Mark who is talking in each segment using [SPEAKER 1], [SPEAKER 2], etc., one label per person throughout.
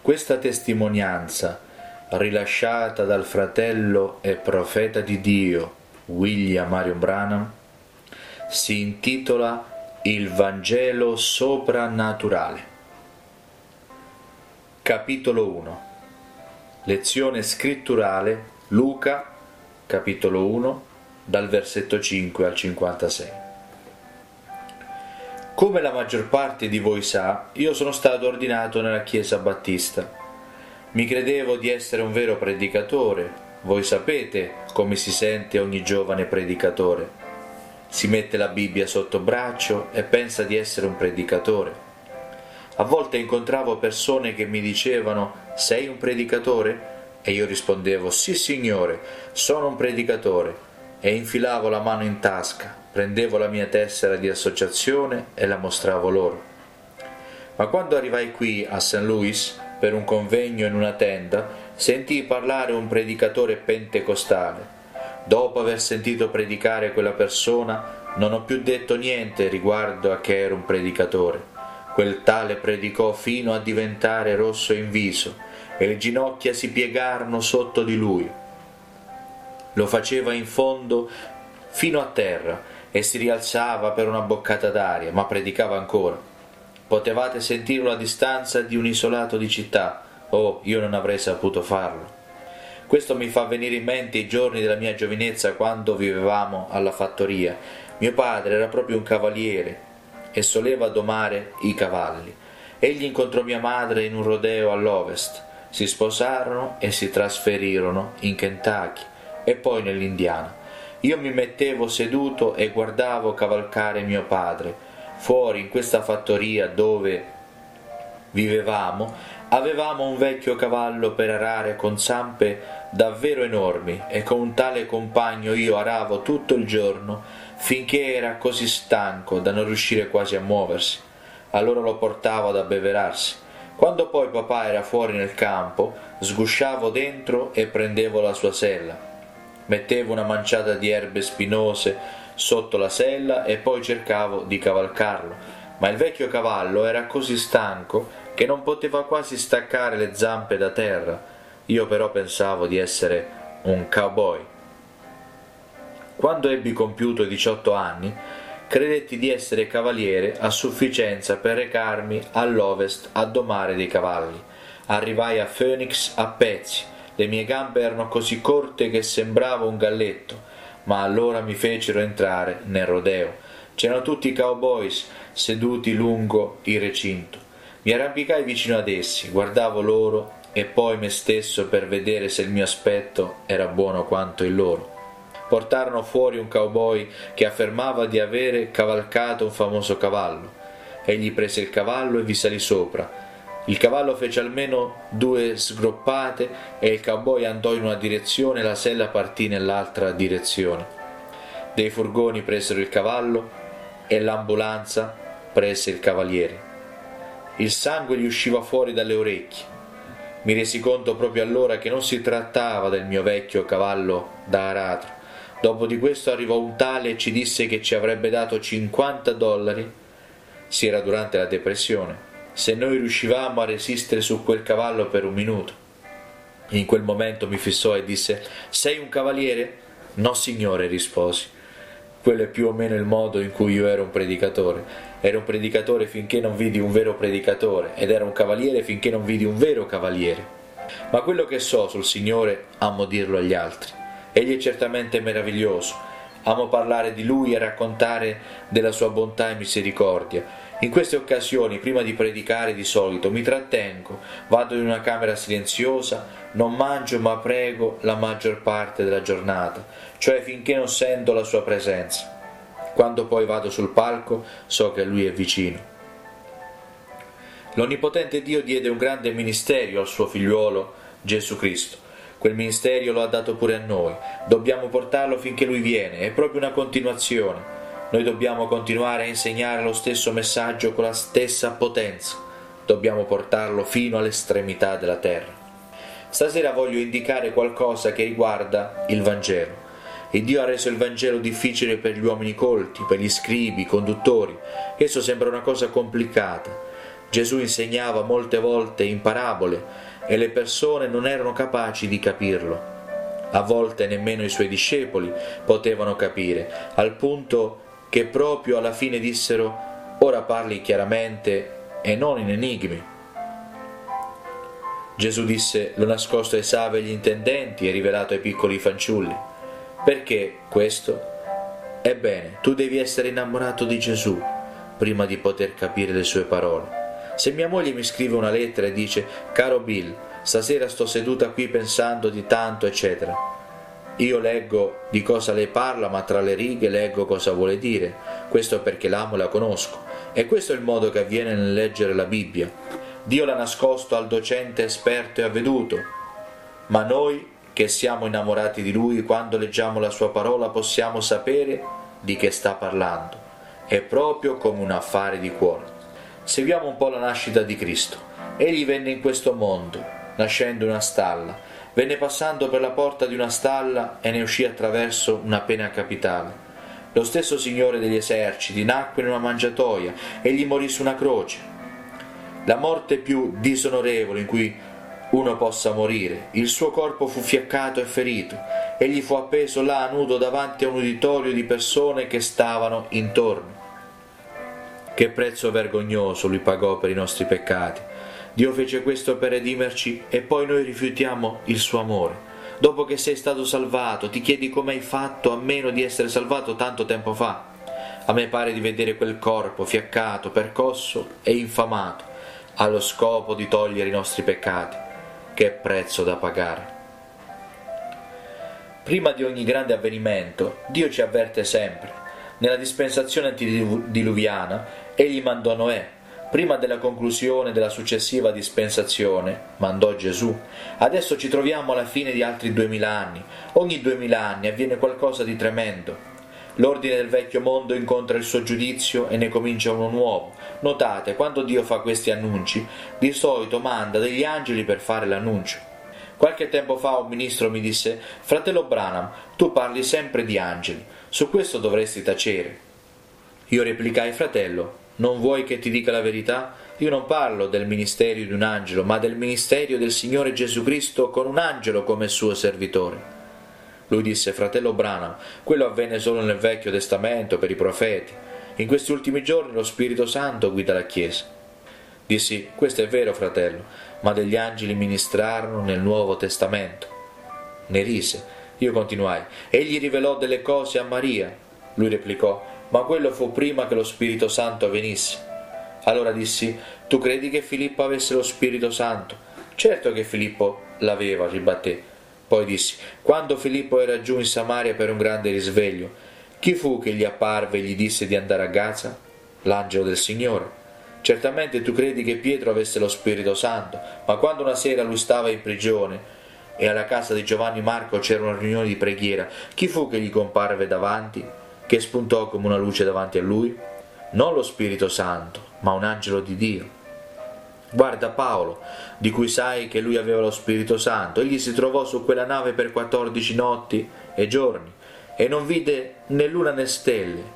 [SPEAKER 1] Questa testimonianza, rilasciata dal fratello e profeta di Dio William Marion Branham, si intitola Il Vangelo soprannaturale. Capitolo 1. Lezione scritturale Luca, capitolo 1, dal versetto 5 al 56. Come la maggior parte di voi sa, io sono stato ordinato nella Chiesa Battista. Mi credevo di essere un vero predicatore. Voi sapete come si sente ogni giovane predicatore. Si mette la Bibbia sotto braccio e pensa di essere un predicatore. A volte incontravo persone che mi dicevano: «Sei un predicatore?» E io rispondevo: «Sì, signore, sono un predicatore». E infilavo la mano in tasca, prendevo la mia tessera di associazione e la mostravo loro. Ma quando arrivai qui a St. Louis per un convegno in una tenda, sentii parlare un predicatore pentecostale. Dopo aver sentito predicare quella persona, non ho più detto niente riguardo a che era un predicatore. Quel tale predicò fino a diventare rosso in viso e le ginocchia si piegarono sotto di lui. Lo faceva in fondo fino a terra e si rialzava per una boccata d'aria, ma predicava ancora. Potevate sentirlo a distanza di un isolato di città. Oh, io non avrei saputo farlo. Questo mi fa venire in mente i giorni della mia giovinezza quando vivevamo alla fattoria. Mio padre era proprio un cavaliere e soleva domare i cavalli. Egli incontrò mia madre in un rodeo all'Ovest. Si sposarono e si trasferirono in Kentucky e poi nell'Indiana. Io mi mettevo seduto e guardavo cavalcare mio padre. Fuori in questa fattoria dove vivevamo avevamo un vecchio cavallo per arare con zampe davvero enormi e con un tale compagno io aravo tutto il giorno finché era così stanco da non riuscire quasi a muoversi. Allora lo portavo ad abbeverarsi. Quando poi papà era fuori nel campo, sgusciavo dentro e prendevo la sua sella. Mettevo una manciata di erbe spinose sotto la sella e poi cercavo di cavalcarlo, ma il vecchio cavallo era così stanco che non poteva quasi staccare le zampe da terra. Io però pensavo di essere un cowboy. Quando ebbi compiuto 18 anni, credetti di essere cavaliere a sufficienza per recarmi all'Ovest a domare dei cavalli. Arrivai a Phoenix a pezzi. Le mie gambe erano così corte che sembravo un galletto, ma allora mi fecero entrare nel rodeo. C'erano tutti i cowboys seduti lungo il recinto. Mi arrampicai vicino ad essi, guardavo loro e poi me stesso per vedere se il mio aspetto era buono quanto il loro. Portarono fuori un cowboy che affermava di avere cavalcato un famoso cavallo. Egli prese il cavallo e vi salì sopra. Il cavallo fece almeno 2 sgroppate e il cowboy andò in una direzione e la sella partì nell'altra direzione. Dei furgoni presero il cavallo e l'ambulanza prese il cavaliere. Il sangue gli usciva fuori dalle orecchie. Mi resi conto proprio allora che non si trattava del mio vecchio cavallo da aratro. Dopo di questo arrivò un tale e ci disse che ci avrebbe dato $50. Si era durante la depressione. Se noi riuscivamo a resistere su quel cavallo per 1 minuto. In quel momento mi fissò e disse: «Sei un cavaliere?» «No, signore», risposi. Quello è più o meno il modo in cui io ero un predicatore. Ero un predicatore finché non vidi un vero predicatore, ed ero un cavaliere finché non vidi un vero cavaliere. Ma quello che so sul Signore amo dirlo agli altri. Egli è certamente meraviglioso. Amo parlare di Lui e raccontare della sua bontà e misericordia. In queste occasioni, prima di predicare di solito, mi trattengo, vado in una camera silenziosa, non mangio ma prego la maggior parte della giornata, cioè finché non sento la sua presenza. Quando poi vado sul palco, so che Lui è vicino. L'Onnipotente Dio diede un grande ministero al suo figliuolo Gesù Cristo. Quel ministero lo ha dato pure a noi. Dobbiamo portarlo finché Lui viene, è proprio una continuazione. Noi dobbiamo continuare a insegnare lo stesso messaggio con la stessa potenza. Dobbiamo portarlo fino all'estremità della terra. Stasera voglio indicare qualcosa che riguarda il Vangelo. E Dio ha reso il Vangelo difficile per gli uomini colti, per gli scribi, i conduttori. Esso sembra una cosa complicata. Gesù insegnava molte volte in parabole e le persone non erano capaci di capirlo. A volte nemmeno i suoi discepoli potevano capire, al punto che proprio alla fine dissero: «Ora parli chiaramente e non in enigmi». Gesù disse: «L'ho nascosto ai savi e agli intendenti e rivelato ai piccoli fanciulli». Perché questo? Ebbene, tu devi essere innamorato di Gesù prima di poter capire le sue parole. Se mia moglie mi scrive una lettera e dice: «Caro Bill, stasera sto seduta qui pensando di tanto, eccetera», io leggo di cosa lei parla, ma tra le righe leggo cosa vuole dire. Questo perché l'amo e la conosco. E questo è il modo che avviene nel leggere la Bibbia. Dio l'ha nascosto al docente esperto e avveduto, ma noi che siamo innamorati di Lui, quando leggiamo la Sua parola possiamo sapere di che sta parlando. È proprio come un affare di cuore. Seguiamo un po' la nascita di Cristo. Egli venne in questo mondo, nascendo in una stalla, venne passando per la porta di una stalla e ne uscì attraverso una pena capitale. Lo stesso Signore degli eserciti nacque in una mangiatoia, egli morì su una croce. La morte più disonorevole in cui uno possa morire. Il suo corpo fu fiaccato e ferito. Egli fu appeso là nudo davanti a un uditorio di persone che stavano intorno. Che prezzo vergognoso lui pagò per i nostri peccati. Dio fece questo per redimerci e poi noi rifiutiamo il suo amore. Dopo che sei stato salvato, ti chiedi come hai fatto a meno di essere salvato tanto tempo fa. A me pare di vedere quel corpo fiaccato, percosso e infamato, allo scopo di togliere i nostri peccati. Che prezzo da pagare! Prima di ogni grande avvenimento, Dio ci avverte sempre. Nella dispensazione antediluviana, Egli mandò Noè. Prima della conclusione della successiva dispensazione, mandò Gesù. Adesso ci troviamo alla fine di altri 2000 anni. Ogni 2000 anni avviene qualcosa di tremendo. L'ordine del vecchio mondo incontra il suo giudizio e ne comincia uno nuovo. Notate, quando Dio fa questi annunci, di solito manda degli angeli per fare l'annuncio. Qualche tempo fa un ministro mi disse: «Fratello Branham, tu parli sempre di angeli, su questo dovresti tacere». Io replicai: «Fratello, non vuoi che ti dica la verità? Io non parlo del ministero di un angelo, ma del ministero del Signore Gesù Cristo con un angelo come suo servitore». Lui disse: «Fratello Branham, quello avvenne solo nel Vecchio Testamento per i profeti. In questi ultimi giorni lo Spirito Santo guida la Chiesa». Dissi: «Questo è vero, fratello, ma degli angeli ministrarono nel Nuovo Testamento». Ne rise. Io continuai: «Egli rivelò delle cose a Maria». Lui replicò: «Ma quello fu prima che lo Spirito Santo venisse». Allora dissi: «Tu credi che Filippo avesse lo Spirito Santo?» «Certo che Filippo l'aveva», ribatté. Poi dissi: «Quando Filippo era giù in Samaria per un grande risveglio, chi fu che gli apparve e gli disse di andare a Gaza? L'angelo del Signore. Certamente tu credi che Pietro avesse lo Spirito Santo, ma quando una sera lui stava in prigione e alla casa di Giovanni Marco c'era una riunione di preghiera, chi fu che gli comparve davanti, che spuntò come una luce davanti a lui? Non lo Spirito Santo, ma un angelo di Dio. Guarda Paolo, di cui sai che lui aveva lo Spirito Santo, egli si trovò su quella nave per 14 notti e giorni e non vide né luna né stelle.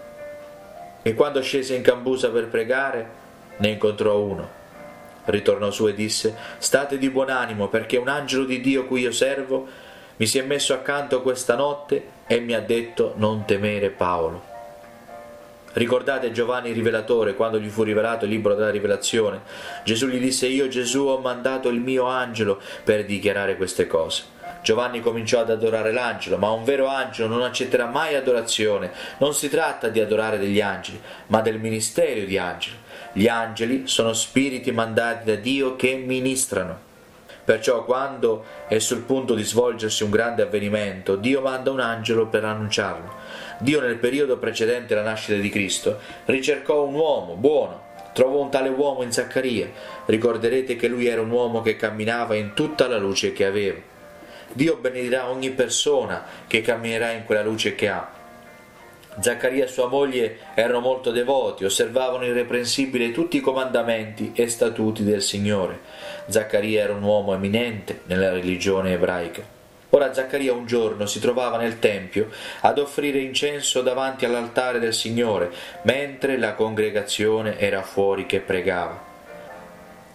[SPEAKER 1] E quando scese in cambusa per pregare, ne incontrò uno. Ritornò su e disse: «State di buon animo, perché un angelo di Dio cui io servo mi si è messo accanto questa notte e mi ha detto: non temere, Paolo». Ricordate Giovanni il rivelatore, quando gli fu rivelato il libro della rivelazione? Gesù gli disse: «Io Gesù ho mandato il mio angelo per dichiarare queste cose». Giovanni cominciò ad adorare l'angelo, ma un vero angelo non accetterà mai adorazione. Non si tratta di adorare degli angeli, ma del ministero di angeli. Gli angeli sono spiriti mandati da Dio che ministrano. Perciò quando è sul punto di svolgersi un grande avvenimento, Dio manda un angelo per annunciarlo. Dio nel periodo precedente alla nascita di Cristo ricercò un uomo buono. Trovò un tale uomo in Zaccaria. Ricorderete che lui era un uomo che camminava in tutta la luce che aveva. Dio benedirà ogni persona che camminerà in quella luce che ha. Zaccaria e sua moglie erano molto devoti, osservavano irreprensibili tutti i comandamenti e statuti del Signore. Zaccaria era un uomo eminente nella religione ebraica. Ora Zaccaria un giorno si trovava nel Tempio ad offrire incenso davanti all'altare del Signore, mentre la congregazione era fuori che pregava.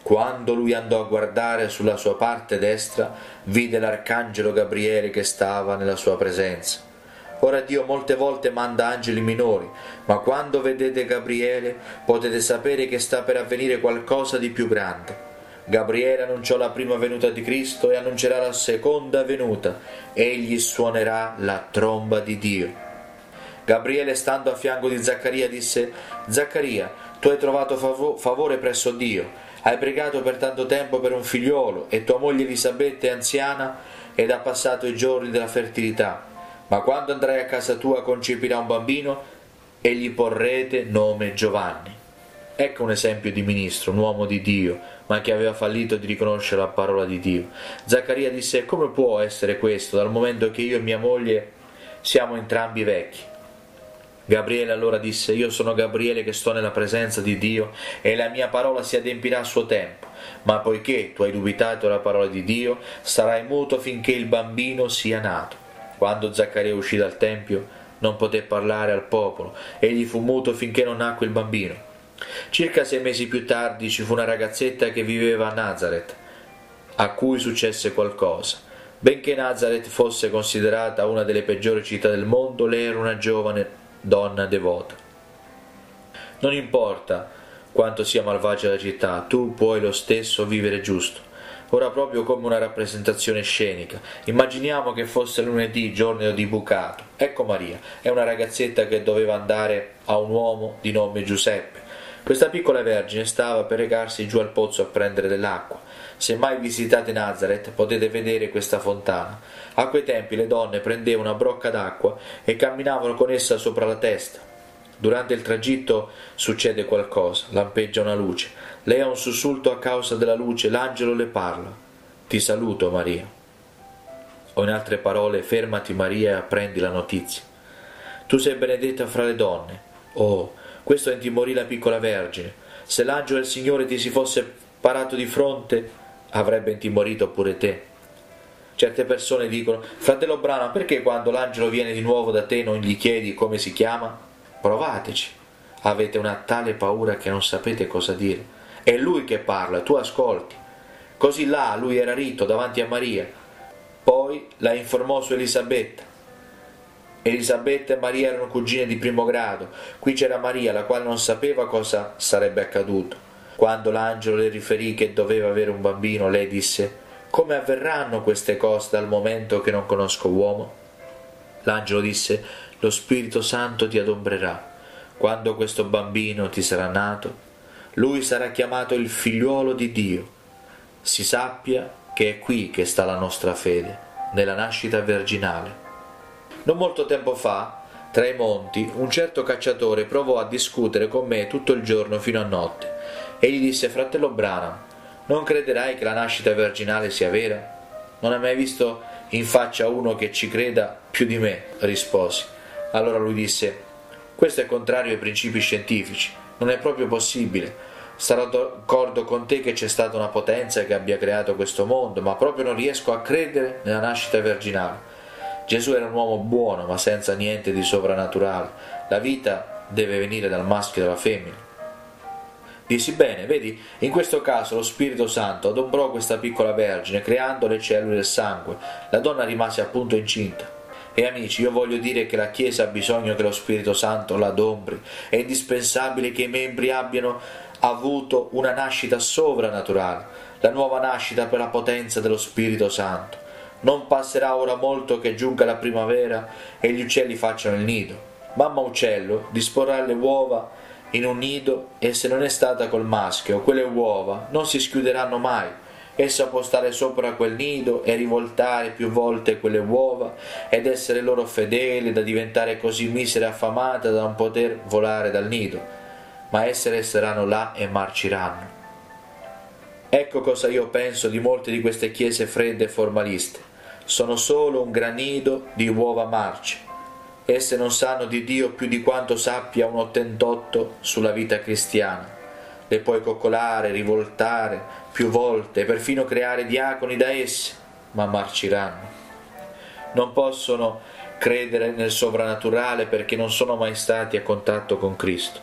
[SPEAKER 1] Quando lui andò a guardare sulla sua parte destra, vide l'arcangelo Gabriele che stava nella sua presenza. Ora Dio molte volte manda angeli minori, ma quando vedete Gabriele potete sapere che sta per avvenire qualcosa di più grande. Gabriele annunciò la prima venuta di Cristo e annuncerà la seconda venuta. Egli suonerà la tromba di Dio. Gabriele, stando a fianco di Zaccaria, disse: Zaccaria, tu hai trovato favore presso Dio. Hai pregato per tanto tempo per un figliolo e tua moglie Elisabetta è anziana ed ha passato i giorni della fertilità. Ma quando andrai a casa tua concepirà un bambino e gli porrete nome Giovanni. Ecco un esempio di ministro, un uomo di Dio, ma che aveva fallito di riconoscere la parola di Dio. Zaccaria disse: come può essere questo, dal momento che io e mia moglie siamo entrambi vecchi? Gabriele allora disse: io sono Gabriele che sto nella presenza di Dio e la mia parola si adempirà a suo tempo, ma poiché tu hai dubitato della parola di Dio, starai muto finché il bambino sia nato. Quando Zaccaria uscì dal tempio non poté parlare al popolo, egli fu muto finché non nacque il bambino. Circa 6 mesi più tardi ci fu una ragazzetta che viveva a Nazareth, a cui successe qualcosa. Benché Nazareth fosse considerata una delle peggiori città del mondo, lei era una giovane donna devota. Non importa quanto sia malvagia la città, tu puoi lo stesso vivere giusto. Ora, proprio come una rappresentazione scenica, immaginiamo che fosse lunedì, giorno di bucato. Ecco Maria, è una ragazzetta che doveva andare a un uomo di nome Giuseppe. Questa piccola vergine stava per recarsi giù al pozzo a prendere dell'acqua. Se mai visitate Nazareth potete vedere questa fontana. A quei tempi le donne prendevano una brocca d'acqua e camminavano con essa sopra la testa. Durante il tragitto succede qualcosa, lampeggia una luce. Lei ha un sussulto a causa della luce, l'angelo le parla: ti saluto Maria. O in altre parole: fermati Maria e apprendi la notizia. Tu sei benedetta fra le donne. Oh, questo intimorì la piccola vergine. Se l'angelo del Signore ti si fosse parato di fronte, avrebbe intimorito pure te. Certe persone dicono: fratello Branham, perché quando l'angelo viene di nuovo da te non gli chiedi come si chiama? Provateci. Avete una tale paura che non sapete cosa dire. È lui che parla, tu ascolti. Così là lui era ritto davanti a Maria. Poi la informò su Elisabetta. Elisabetta e Maria erano cugine di primo grado. Qui c'era Maria, la quale non sapeva cosa sarebbe accaduto. Quando l'angelo le riferì che doveva avere un bambino, lei disse: come avverranno queste cose dal momento che non conosco uomo? L'angelo disse: lo Spirito Santo ti adombrerà. Quando questo bambino ti sarà nato, lui sarà chiamato il figliuolo di Dio. Si sappia che è qui che sta la nostra fede, nella nascita virginale. Non molto tempo fa, tra i monti, un certo cacciatore provò a discutere con me tutto il giorno fino a notte. Egli disse: fratello Branham, non crederai che la nascita virginale sia vera? Non hai mai visto in faccia uno che ci creda più di me, risposi. Allora lui disse: questo è contrario ai principi scientifici, non è proprio possibile. Sarò d'accordo con te che c'è stata una potenza che abbia creato questo mondo, ma proprio non riesco a credere nella nascita virginale. Gesù era un uomo buono, ma senza niente di sovrannaturale. La vita deve venire dal maschio e dalla femmina. Dissi: bene, vedi, in questo caso lo Spirito Santo adombrò questa piccola vergine, creando le cellule del sangue. La donna rimase appunto incinta. E amici, io voglio dire che la Chiesa ha bisogno che lo Spirito Santo la adombri. È indispensabile che i membri abbiano avuto una nascita sovrannaturale, la nuova nascita per la potenza dello Spirito Santo. Non passerà ora molto che giunga la primavera e gli uccelli facciano il nido. Mamma uccello disporrà le uova in un nido e se non è stata col maschio, quelle uova non si schiuderanno mai. Essa può stare sopra quel nido e rivoltare più volte quelle uova ed essere loro fedele da diventare così misera e affamata da non poter volare dal nido, ma esse resteranno là e marciranno. Ecco cosa io penso di molte di queste chiese fredde e formaliste. Sono solo un granido di uova marce. Esse non sanno di Dio più di quanto sappia un Ottantotto sulla vita cristiana. Le puoi coccolare, rivoltare più volte e perfino creare diaconi da esse, ma marciranno. Non possono credere nel sovrannaturale perché non sono mai stati a contatto con Cristo.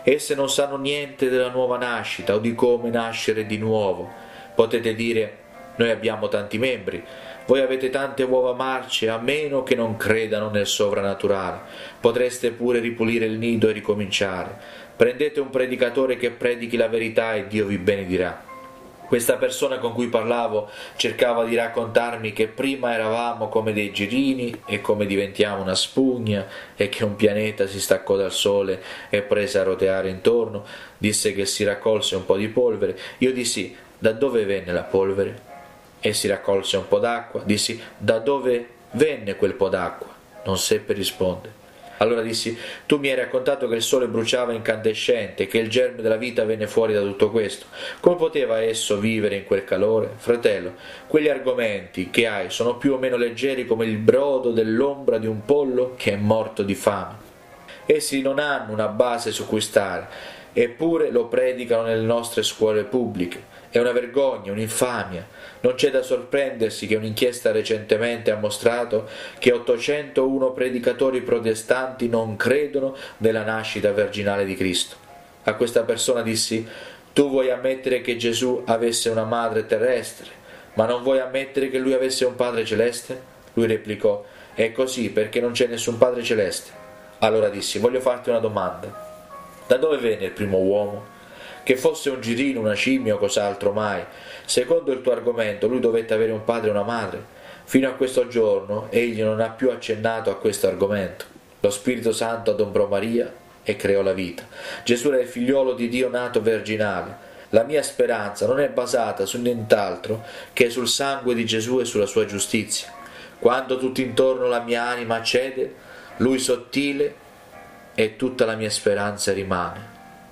[SPEAKER 1] Esse non sanno niente della nuova nascita o di come nascere di nuovo. Potete dire: noi abbiamo tanti membri, voi avete tante uova marce, a meno che non credano nel sovrannaturale. Potreste pure ripulire il nido e ricominciare. Prendete un predicatore che predichi la verità e Dio vi benedirà. Questa persona con cui parlavo cercava di raccontarmi che prima eravamo come dei girini e come diventiamo una spugna e che un pianeta si staccò dal Sole e prese a roteare intorno. Disse che si raccolse un po' di polvere. Io dissi: da dove venne la polvere? E si raccolse un po' d'acqua. Dissi: da dove venne quel po' d'acqua? Non seppe rispondere. Allora dissi: tu mi hai raccontato che il sole bruciava incandescente, che il germe della vita venne fuori da tutto questo. Come poteva esso vivere in quel calore? Fratello, quegli argomenti che hai sono più o meno leggeri come il brodo dell'ombra di un pollo che è morto di fame. Essi non hanno una base su cui stare, eppure lo predicano nelle nostre scuole pubbliche. È una vergogna, un'infamia. Non c'è da sorprendersi che un'inchiesta recentemente ha mostrato che 801 predicatori protestanti non credono nella nascita virginale di Cristo. A questa persona dissi: tu vuoi ammettere che Gesù avesse una madre terrestre, ma non vuoi ammettere che lui avesse un padre celeste? Lui replicò: è così perché non c'è nessun padre celeste. Allora dissi: voglio farti una domanda. Da dove venne il primo uomo? Che fosse un girino, una scimmia o cos'altro mai. Secondo il tuo argomento, lui dovette avere un padre e una madre. Fino a questo giorno egli non ha più accennato a questo argomento. Lo Spirito Santo adombrò Maria e creò la vita. Gesù era il figliolo di Dio nato virginale. La mia speranza non è basata su nient'altro che sul sangue di Gesù e sulla sua giustizia. Quando tutt'intorno la mia anima cede, lui sottile e tutta la mia speranza rimane.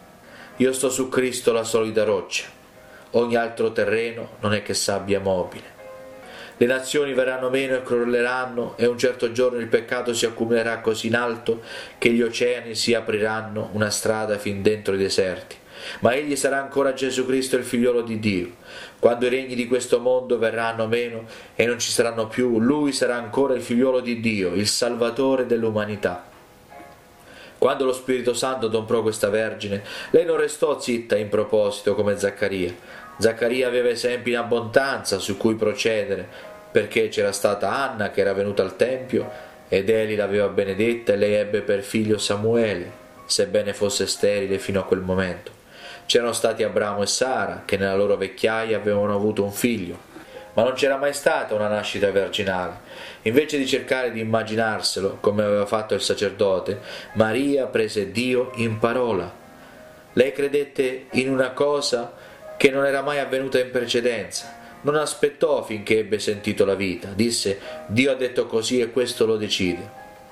[SPEAKER 1] Io sto su Cristo, la solida roccia. Ogni altro terreno non è che sabbia mobile. Le nazioni verranno meno e crolleranno, e un certo giorno il peccato si accumulerà così in alto che gli oceani si apriranno una strada fin dentro i deserti. Ma egli sarà ancora Gesù Cristo, il figliolo di Dio. Quando i regni di questo mondo verranno meno e non ci saranno più, lui sarà ancora il figliolo di Dio, il Salvatore dell'umanità. Quando lo Spirito Santo adombrò questa Vergine, lei non restò zitta in proposito come Zaccaria. Zaccaria aveva esempi in abbondanza su cui procedere, perché c'era stata Anna che era venuta al Tempio ed Eli l'aveva benedetta e lei ebbe per figlio Samuele, sebbene fosse sterile fino a quel momento. C'erano stati Abramo e Sara che nella loro vecchiaia avevano avuto un figlio, ma non c'era mai stata una nascita virginale. Invece di cercare di immaginarselo, come aveva fatto il sacerdote, Maria prese Dio in parola. Lei credette in una cosa che non era mai avvenuta in precedenza. Non aspettò finché ebbe sentito la vita. Disse: Dio ha detto così e questo lo decide.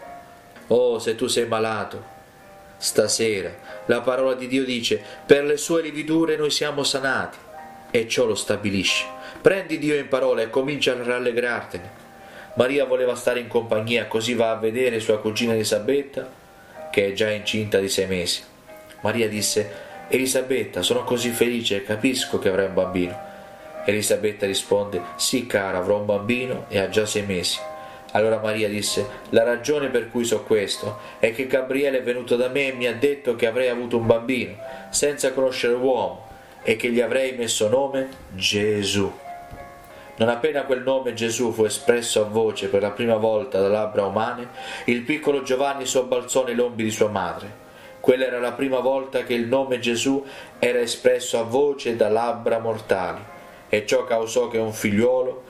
[SPEAKER 1] Oh, se tu sei malato, stasera la parola di Dio dice: per le sue lividure noi siamo sanati, e ciò lo stabilisce. Prendi Dio in parola e comincia a rallegrartene. Maria voleva stare in compagnia, così va a vedere sua cugina Elisabetta, che è già incinta di 6 mesi. Maria disse: Elisabetta, sono così felice e capisco che avrai un bambino. Elisabetta risponde: sì cara, avrò un bambino e ha già 6 mesi. Allora Maria disse: la ragione per cui so questo è che Gabriele è venuto da me e mi ha detto che avrei avuto un bambino senza conoscere l'uomo e che gli avrei messo nome Gesù. Non appena quel nome Gesù fu espresso a voce per la prima volta da labbra umane, il piccolo Giovanni sobbalzò nei lombi di sua madre. Quella era la prima volta che il nome Gesù era espresso a voce da labbra mortali, e ciò causò che un figliuolo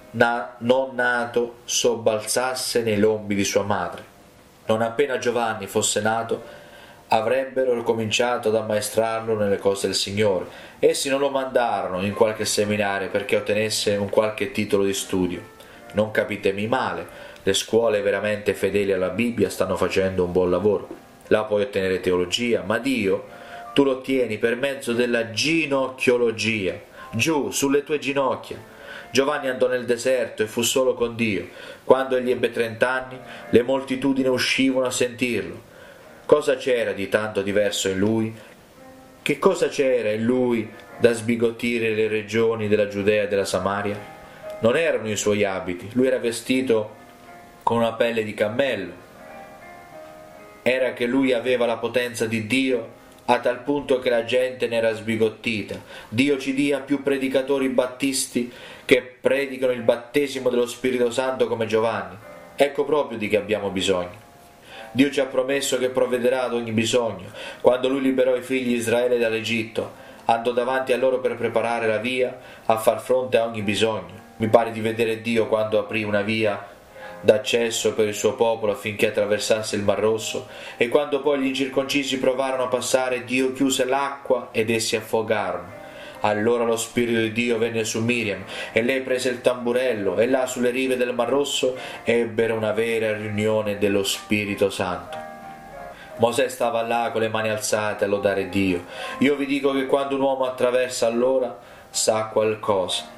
[SPEAKER 1] non nato sobbalzasse nei lombi di sua madre. Non appena Giovanni fosse nato, avrebbero cominciato ad ammaestrarlo nelle cose del Signore. Essi non lo mandarono in qualche seminario perché ottenesse un qualche titolo di studio. Non capitemi male, le scuole veramente fedeli alla Bibbia stanno facendo un buon lavoro. Là puoi ottenere teologia, ma Dio tu lo ottieni per mezzo della ginocchiologia, giù sulle tue ginocchia. Giovanni andò nel deserto e fu solo con Dio. Quando egli ebbe 30 anni, le moltitudini uscivano a sentirlo. Cosa c'era di tanto diverso in lui? Che cosa c'era in lui da sbigottire le regioni della Giudea e della Samaria? Non erano i suoi abiti, lui era vestito con una pelle di cammello. Era che lui aveva la potenza di Dio a tal punto che la gente ne era sbigottita. Dio ci dia più predicatori battisti che predicano il battesimo dello Spirito Santo come Giovanni. Ecco proprio di che abbiamo bisogno. Dio ci ha promesso che provvederà ad ogni bisogno. Quando Lui liberò i figli di Israele dall'Egitto, andò davanti a loro per preparare la via a far fronte a ogni bisogno. Mi pare di vedere Dio quando aprì una via d'accesso per il suo popolo affinché attraversasse il Mar Rosso, e quando poi gli incirconcisi provarono a passare, Dio chiuse l'acqua ed essi affogarono. Allora lo Spirito di Dio venne su Miriam e lei prese il tamburello, e là sulle rive del Mar Rosso ebbero una vera riunione dello Spirito Santo. Mosè stava là con le mani alzate a lodare Dio. Io vi dico che quando un uomo attraversa allora sa qualcosa.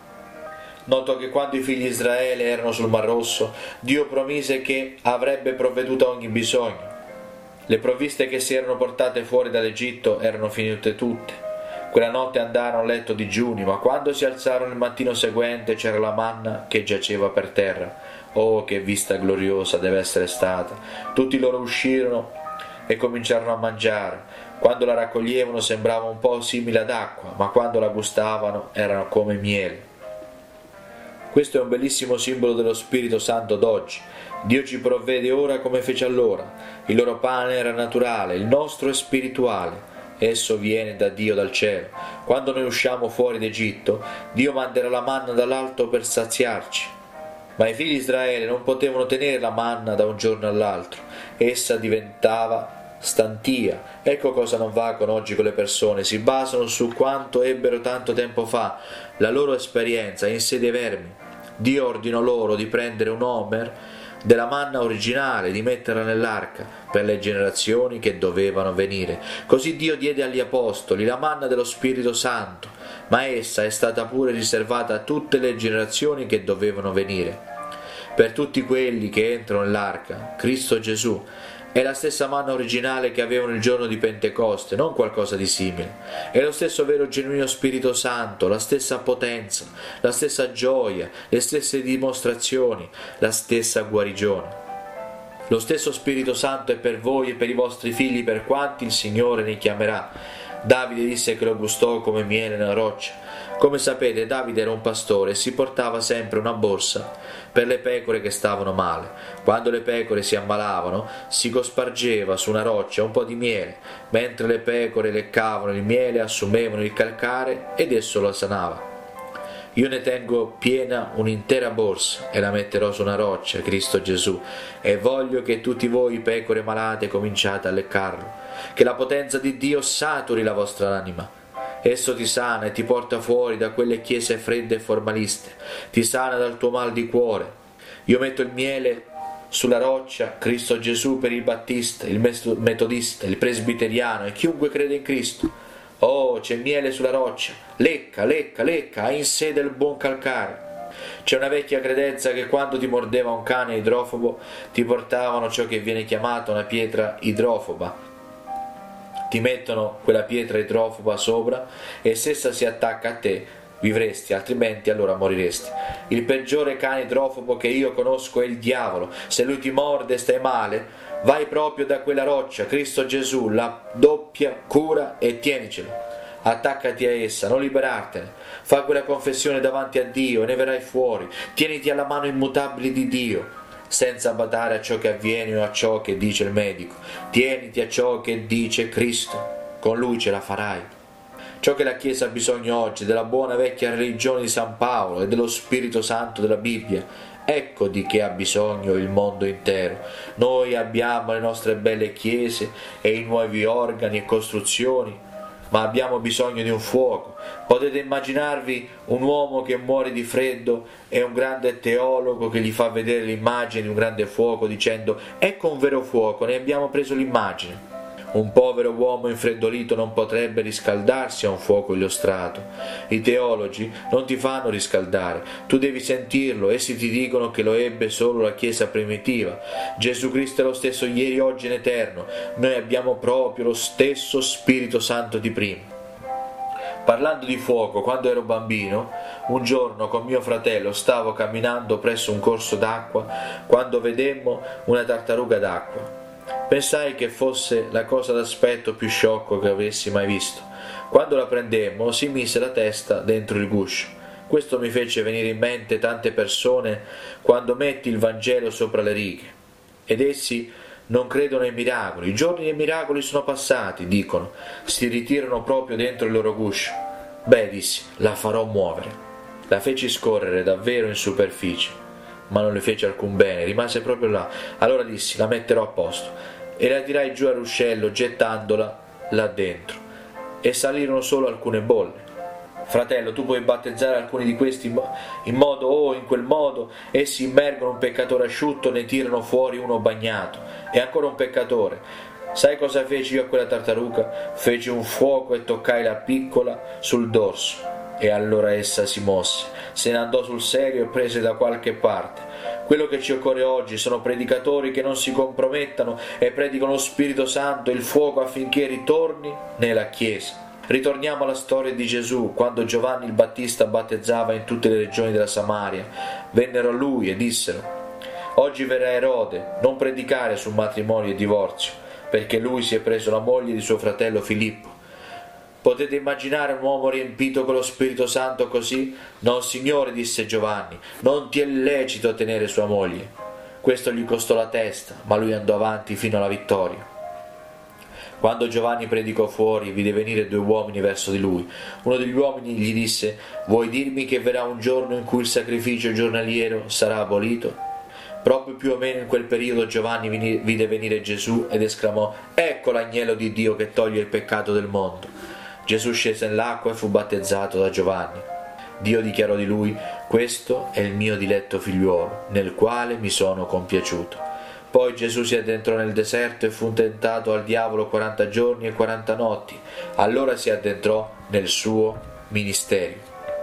[SPEAKER 1] Noto che quando i figli di Israele erano sul Mar Rosso, Dio promise che avrebbe provveduto a ogni bisogno. Le provviste che si erano portate fuori dall'Egitto erano finite tutte. Quella notte andarono a letto digiuni, ma quando si alzarono il mattino seguente c'era la manna che giaceva per terra. Oh, che vista gloriosa deve essere stata! Tutti loro uscirono e cominciarono a mangiare. Quando la raccoglievano sembrava un po' simile ad acqua, ma quando la gustavano erano come miele. Questo è un bellissimo simbolo dello Spirito Santo d'oggi. Dio ci provvede ora come fece allora. Il loro pane era naturale, il nostro è spirituale. Esso viene da Dio dal cielo. Quando noi usciamo fuori d'Egitto, Dio manderà la manna dall'alto per saziarci. Ma i figli di Israele non potevano tenere la manna da un giorno all'altro. Essa diventava stantia. Ecco cosa non va con oggi con le persone. Si basano su quanto ebbero tanto tempo fa, la loro esperienza in sé dei vermi. Dio ordinò loro di prendere un omer della manna originale, di metterla nell'arca per le generazioni che dovevano venire. Così Dio diede agli apostoli la manna dello Spirito Santo, ma essa è stata pure riservata a tutte le generazioni che dovevano venire. Per tutti quelli che entrano nell'arca, Cristo Gesù è la stessa manna originale che avevano il giorno di Pentecoste, non qualcosa di simile. È lo stesso vero genuino Spirito Santo, la stessa potenza, la stessa gioia, le stesse dimostrazioni, la stessa guarigione. Lo stesso Spirito Santo è per voi e per i vostri figli, per quanti il Signore ne chiamerà. Davide disse che lo gustò come miele nella roccia. Come sapete, Davide era un pastore e si portava sempre una borsa per le pecore che stavano male. Quando le pecore si ammalavano, si cospargeva su una roccia un po' di miele, mentre le pecore leccavano il miele, assumevano il calcare ed esso lo sanava. Io ne tengo piena un'intera borsa e la metterò su una roccia, Cristo Gesù, e voglio che tutti voi, pecore malate, cominciate a leccarlo, che la potenza di Dio saturi la vostra anima. Esso ti sana e ti porta fuori da quelle chiese fredde e formaliste, ti sana dal tuo mal di cuore. Io metto il miele sulla roccia, Cristo Gesù, per il battista, il metodista, il presbiteriano e chiunque crede in Cristo. Oh, c'è miele sulla roccia, lecca, lecca, lecca, ha in sé del buon calcare. C'è una vecchia credenza che quando ti mordeva un cane idrofobo ti portavano ciò che viene chiamato una pietra idrofoba. Ti mettono quella pietra idrofoba sopra e se essa si attacca a te vivresti, altrimenti allora moriresti. Il peggiore cane idrofobo che io conosco è il diavolo. Se lui ti morde e stai male, vai proprio da quella roccia, Cristo Gesù, la doppia cura, e tienicelo. Attaccati a essa, non liberartene. Fa quella confessione davanti a Dio e ne verrai fuori. Tieniti alla mano immutabile di Dio, senza badare a ciò che avviene o a ciò che dice il medico. Tieniti a ciò che dice Cristo, con Lui ce la farai. Ciò che la Chiesa ha bisogno oggi, della buona vecchia religione di San Paolo e dello Spirito Santo della Bibbia, ecco di che ha bisogno il mondo intero. Noi abbiamo le nostre belle chiese e i nuovi organi e costruzioni, ma abbiamo bisogno di un fuoco. Potete immaginarvi un uomo che muore di freddo e un grande teologo che gli fa vedere l'immagine di un grande fuoco dicendo: ecco un vero fuoco, ne abbiamo preso l'immagine. Un povero uomo infreddolito non potrebbe riscaldarsi a un fuoco illustrato. I teologi non ti fanno riscaldare, tu devi sentirlo. Essi ti dicono che lo ebbe solo la Chiesa primitiva. Gesù Cristo è lo stesso ieri, oggi e in eterno. Noi abbiamo proprio lo stesso Spirito Santo di prima. Parlando di fuoco, quando ero bambino, un giorno con mio fratello stavo camminando presso un corso d'acqua quando vedemmo una tartaruga d'acqua. Pensai che fosse la cosa d'aspetto più sciocco che avessi mai visto. Quando la prendemmo, si mise la testa dentro il guscio. Questo mi fece venire in mente tante persone quando metti il Vangelo sopra le righe. Ed essi non credono ai miracoli. I giorni dei miracoli sono passati, dicono. Si ritirano proprio dentro il loro guscio. Beh, dissi, la farò muovere. La feci scorrere davvero in superficie, ma non le fece alcun bene, rimase proprio là. Allora dissi, la metterò a posto, e la tirai giù al ruscello gettandola là dentro, e salirono solo alcune bolle. Fratello, tu puoi battezzare alcuni di questi in modo o in quel modo, essi immergono un peccatore asciutto, ne tirano fuori uno bagnato, e ancora un peccatore. Sai cosa feci io a quella tartaruga? Feci un fuoco e toccai la piccola sul dorso, e allora essa si mosse, se ne andò sul serio e prese da qualche parte. Quello che ci occorre oggi sono predicatori che non si compromettano e predicano lo Spirito Santo e il fuoco affinché ritorni nella Chiesa. Ritorniamo alla storia di Gesù. Quando Giovanni il Battista battezzava in tutte le regioni della Samaria, vennero a lui e dissero: oggi verrà Erode, non predicare su matrimonio e divorzio, perché lui si è preso la moglie di suo fratello Filippo. Potete immaginare un uomo riempito con lo Spirito Santo così? No, Signore, disse Giovanni, non ti è lecito tenere sua moglie. Questo gli costò la testa, ma lui andò avanti fino alla vittoria. Quando Giovanni predicò fuori, vide venire 2 uomini verso di lui. Uno degli uomini gli disse: vuoi dirmi che verrà un giorno in cui il sacrificio giornaliero sarà abolito? Proprio più o meno in quel periodo Giovanni vide venire Gesù ed esclamò: ecco l'agnello di Dio che toglie il peccato del mondo. Gesù scese nell'acqua e fu battezzato da Giovanni. Dio dichiarò di lui: questo è il mio diletto figliuolo, nel quale mi sono compiaciuto. Poi Gesù si addentrò nel deserto e fu tentato al diavolo 40 giorni e 40 notti. Allora si addentrò nel suo ministero.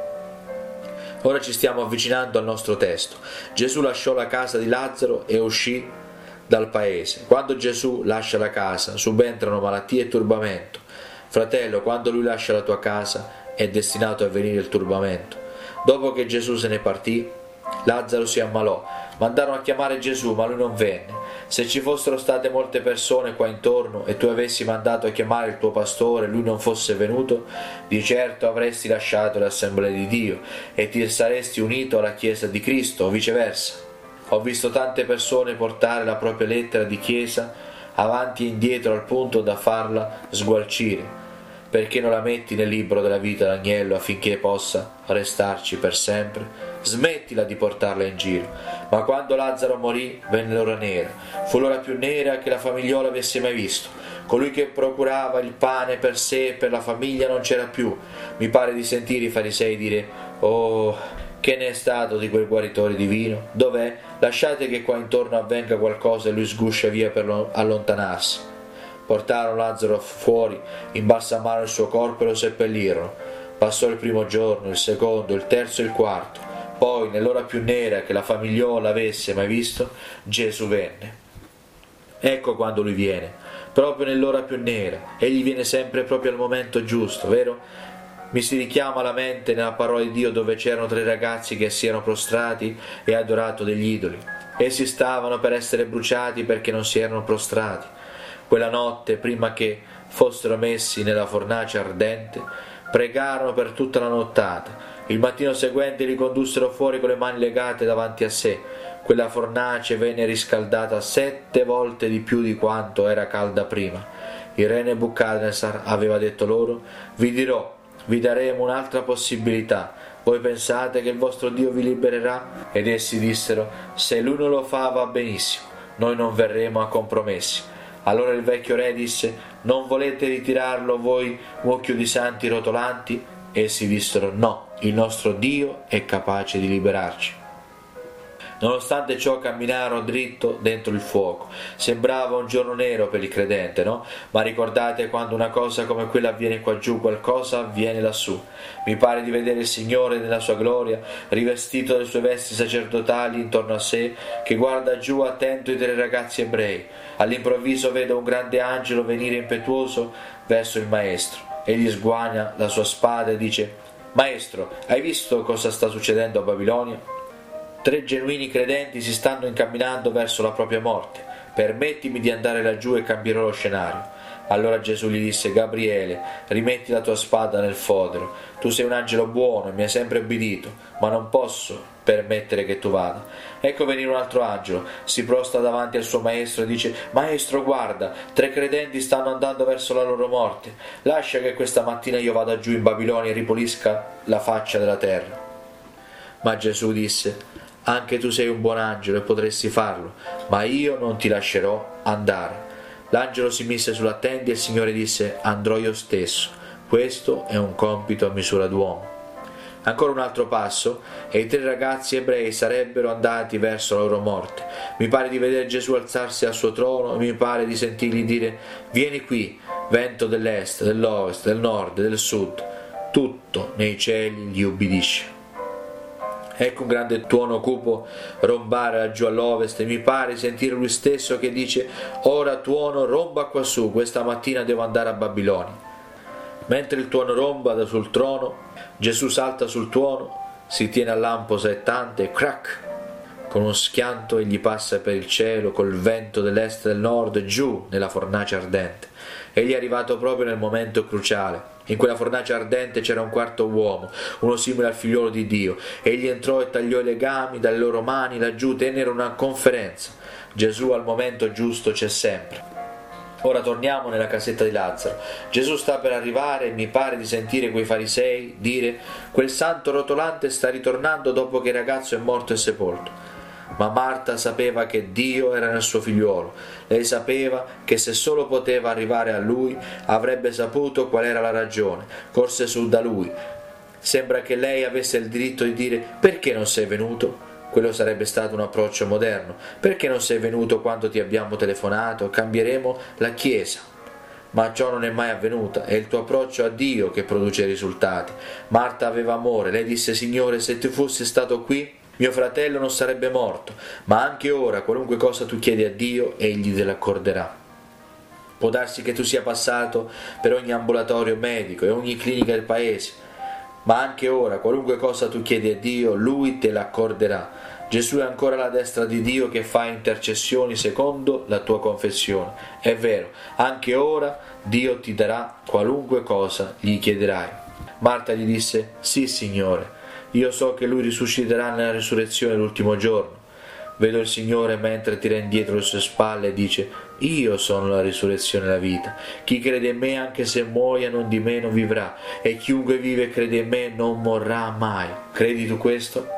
[SPEAKER 1] Ora ci stiamo avvicinando al nostro testo. Gesù lasciò la casa di Lazzaro e uscì dal paese. Quando Gesù lascia la casa, subentrano malattie e turbamento. Fratello, quando lui lascia la tua casa, è destinato a venire il turbamento. Dopo che Gesù se ne partì, Lazzaro si ammalò. Mandarono a chiamare Gesù, ma lui non venne. Se ci fossero state molte persone qua intorno e tu avessi mandato a chiamare il tuo pastore e lui non fosse venuto, di certo avresti lasciato l'assemblea di Dio e ti saresti unito alla Chiesa di Cristo, o viceversa. Ho visto tante persone portare la propria lettera di chiesa avanti e indietro al punto da farla sgualcire. Perché non la metti nel libro della vita d'agnello affinché possa restarci per sempre? Smettila di portarla in giro. Ma quando Lazzaro morì, venne l'ora nera. Fu l'ora più nera che la famigliola avesse mai visto. Colui che procurava il pane per sé e per la famiglia non c'era più. Mi pare di sentire i farisei dire: oh, che ne è stato di quel guaritore divino? Dov'è? Lasciate che qua intorno avvenga qualcosa e lui sguscia via per allontanarsi. Portarono Lazzaro fuori, imbalsamarono il suo corpo e lo seppellirono. Passò il primo giorno, il secondo, il terzo e il quarto. Poi, nell'ora più nera che la famigliola avesse mai visto, Gesù venne. Ecco quando lui viene, proprio nell'ora più nera. Egli viene sempre proprio al momento giusto, vero? Mi si richiama alla mente nella parola di Dio dove c'erano 3 ragazzi che si erano prostrati e adorato degli idoli. Essi stavano per essere bruciati perché non si erano prostrati. Quella notte, prima che fossero messi nella fornace ardente, pregarono per tutta la nottata. Il mattino seguente li condussero fuori con le mani legate davanti a sé. Quella fornace venne riscaldata 7 volte di più di quanto era calda prima. Il re Nebuchadnezzar aveva detto loro: vi dirò, vi daremo un'altra possibilità. Voi pensate che il vostro Dio vi libererà? Ed essi dissero: se lui non lo fa va benissimo, noi non verremo a compromessi. Allora il vecchio re disse: non volete ritirarlo voi, mucchio di santi rotolanti? Essi dissero: no, il nostro Dio è capace di liberarci. Nonostante ciò camminarono dritto dentro il fuoco. Sembrava un giorno nero per il credente, no? Ma ricordate, quando una cosa come quella avviene qua giù, qualcosa avviene lassù. Mi pare di vedere il Signore nella sua gloria, rivestito delle sue vesti sacerdotali intorno a sé, che guarda giù attento i 3 ragazzi ebrei. All'improvviso vedo un grande angelo venire impetuoso verso il maestro. Egli sguagna la sua spada e dice: Maestro, hai visto cosa sta succedendo a Babilonia? 3 genuini credenti si stanno incamminando verso la propria morte. permettimi di andare laggiù e cambierò lo scenario. Allora Gesù gli disse: Gabriele, rimetti la tua spada nel fodero. Tu sei un angelo buono e mi hai sempre obbedito, ma non posso permettere che tu vada. Ecco venire un altro angelo, si prosta davanti al suo maestro e dice: Maestro, guarda, 3 credenti stanno andando verso la loro morte. Lascia che questa mattina io vada giù in Babilonia e ripulisca la faccia della terra. Ma Gesù disse: anche tu sei un buon angelo e potresti farlo, ma io non ti lascerò andare. L'angelo si mise sulla tenda e il Signore disse: andrò io stesso. Questo è un compito a misura d'uomo. Ancora un altro passo e i 3 ragazzi ebrei sarebbero andati verso la loro morte. Mi pare di vedere Gesù alzarsi al suo trono e mi pare di sentirgli dire: vieni qui, vento dell'est, dell'ovest, del nord, del sud. Tutto nei cieli gli ubbidisce. Ecco un grande tuono cupo rombare laggiù all'ovest e mi pare sentire lui stesso che dice: ora tuono romba quassù, questa mattina devo andare a Babilonia. Mentre il tuono romba da sul trono, Gesù salta sul tuono, si tiene al lampo saettante e crack! Con uno schianto egli passa per il cielo col vento dell'est e del nord giù nella fornace ardente. Egli è arrivato proprio nel momento cruciale. In quella fornace ardente c'era un quarto uomo, uno simile al figliolo di Dio. Egli entrò e tagliò i legami dalle loro mani laggiù, tennero una conferenza. Gesù al momento giusto c'è sempre. Ora torniamo nella casetta di Lazzaro. Gesù sta per arrivare e mi pare di sentire quei farisei dire: quel santo rotolante sta ritornando dopo che il ragazzo è morto e sepolto. Ma Marta sapeva che Dio era nel suo figliuolo. Lei sapeva che se solo poteva arrivare a lui avrebbe saputo qual era la ragione. Corse su da lui. Sembra che lei avesse il diritto di dire: perché non sei venuto? Quello sarebbe stato un approccio moderno. Perché non sei venuto quando ti abbiamo telefonato? Cambieremo la chiesa. Ma ciò non è mai avvenuto, è il tuo approccio a Dio che produce risultati. Marta aveva amore, lei disse: Signore, se tu fossi stato qui, mio fratello non sarebbe morto, ma anche ora qualunque cosa tu chiedi a Dio, egli te l'accorderà. Può darsi che tu sia passato per ogni ambulatorio medico e ogni clinica del paese, ma anche ora qualunque cosa tu chiedi a Dio, lui te l'accorderà. Gesù è ancora alla destra di Dio che fa intercessioni secondo la tua confessione. È vero, anche ora Dio ti darà qualunque cosa gli chiederai. Marta gli disse: sì, Signore, io so che lui risusciterà nella risurrezione l'ultimo giorno. Vedo il Signore mentre tira indietro le sue spalle e dice: io sono la risurrezione e la vita. Chi crede in me, anche se muoia, non di meno vivrà, e chiunque vive e crede in me non morrà mai. Credi tu questo?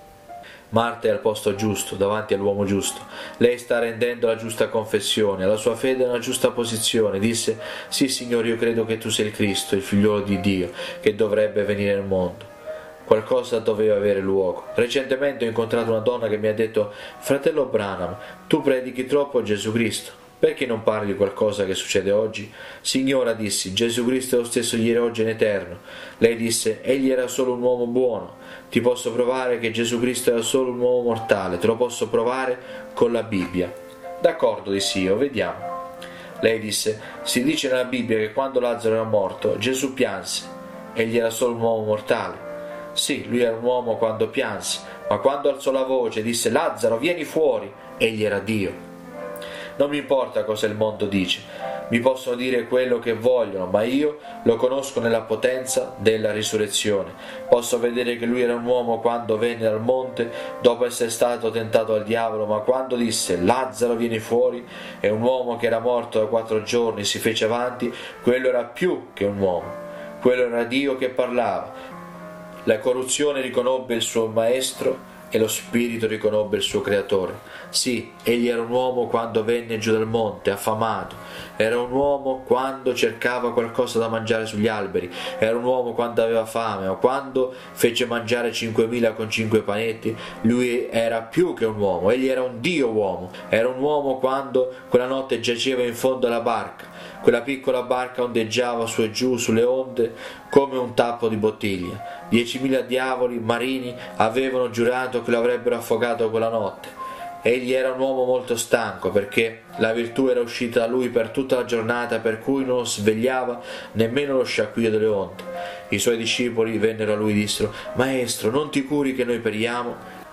[SPEAKER 1] Marta è al posto giusto, davanti all'uomo giusto. Lei sta rendendo la giusta confessione, la sua fede nella giusta posizione. Disse: sì, Signore, io credo che tu sei il Cristo, il figliolo di Dio, che dovrebbe venire nel mondo. Qualcosa doveva avere luogo. Recentemente ho incontrato una donna che mi ha detto: fratello Branham, tu predichi troppo a Gesù Cristo. Perché non parli di qualcosa che succede oggi? Signora, dissi, Gesù Cristo è lo stesso ieri, oggi e in eterno. Lei disse: egli era solo un uomo buono. Ti posso provare che Gesù Cristo era solo un uomo mortale, te lo posso provare con la Bibbia. D'accordo, dissi io, vediamo. Lei disse: si dice nella Bibbia che quando Lazzaro era morto, Gesù pianse. Egli era solo un uomo mortale. Sì, lui era un uomo quando pianse, ma quando alzò la voce e disse: Lazzaro, vieni fuori, egli era Dio. Non mi importa cosa il mondo dice, mi possono dire quello che vogliono, ma io lo conosco nella potenza della risurrezione. Posso vedere che lui era un uomo quando venne dal monte dopo essere stato tentato al diavolo, ma quando disse: Lazzaro, vieni fuori, e un uomo che era morto da 4 giorni si fece avanti, quello era più che un uomo, quello era Dio che parlava. La corruzione riconobbe il suo maestro e lo spirito riconobbe il suo creatore. Sì, egli era un uomo quando venne giù dal monte, affamato. Era un uomo quando cercava qualcosa da mangiare sugli alberi. Era un uomo quando aveva fame, o quando fece mangiare 5.000 con 5 panetti. Lui era più che un uomo, egli era un Dio uomo. Era un uomo quando quella notte giaceva in fondo alla barca. Quella piccola barca ondeggiava su e giù sulle onde come un tappo di bottiglia. 10.000 diavoli marini avevano giurato che lo avrebbero affogato quella notte. Egli era un uomo molto stanco, perché la virtù era uscita da lui per tutta la giornata, per cui non svegliava nemmeno lo sciacquio delle onde. I suoi discepoli vennero a lui e dissero: Maestro, non ti curi che noi periamo?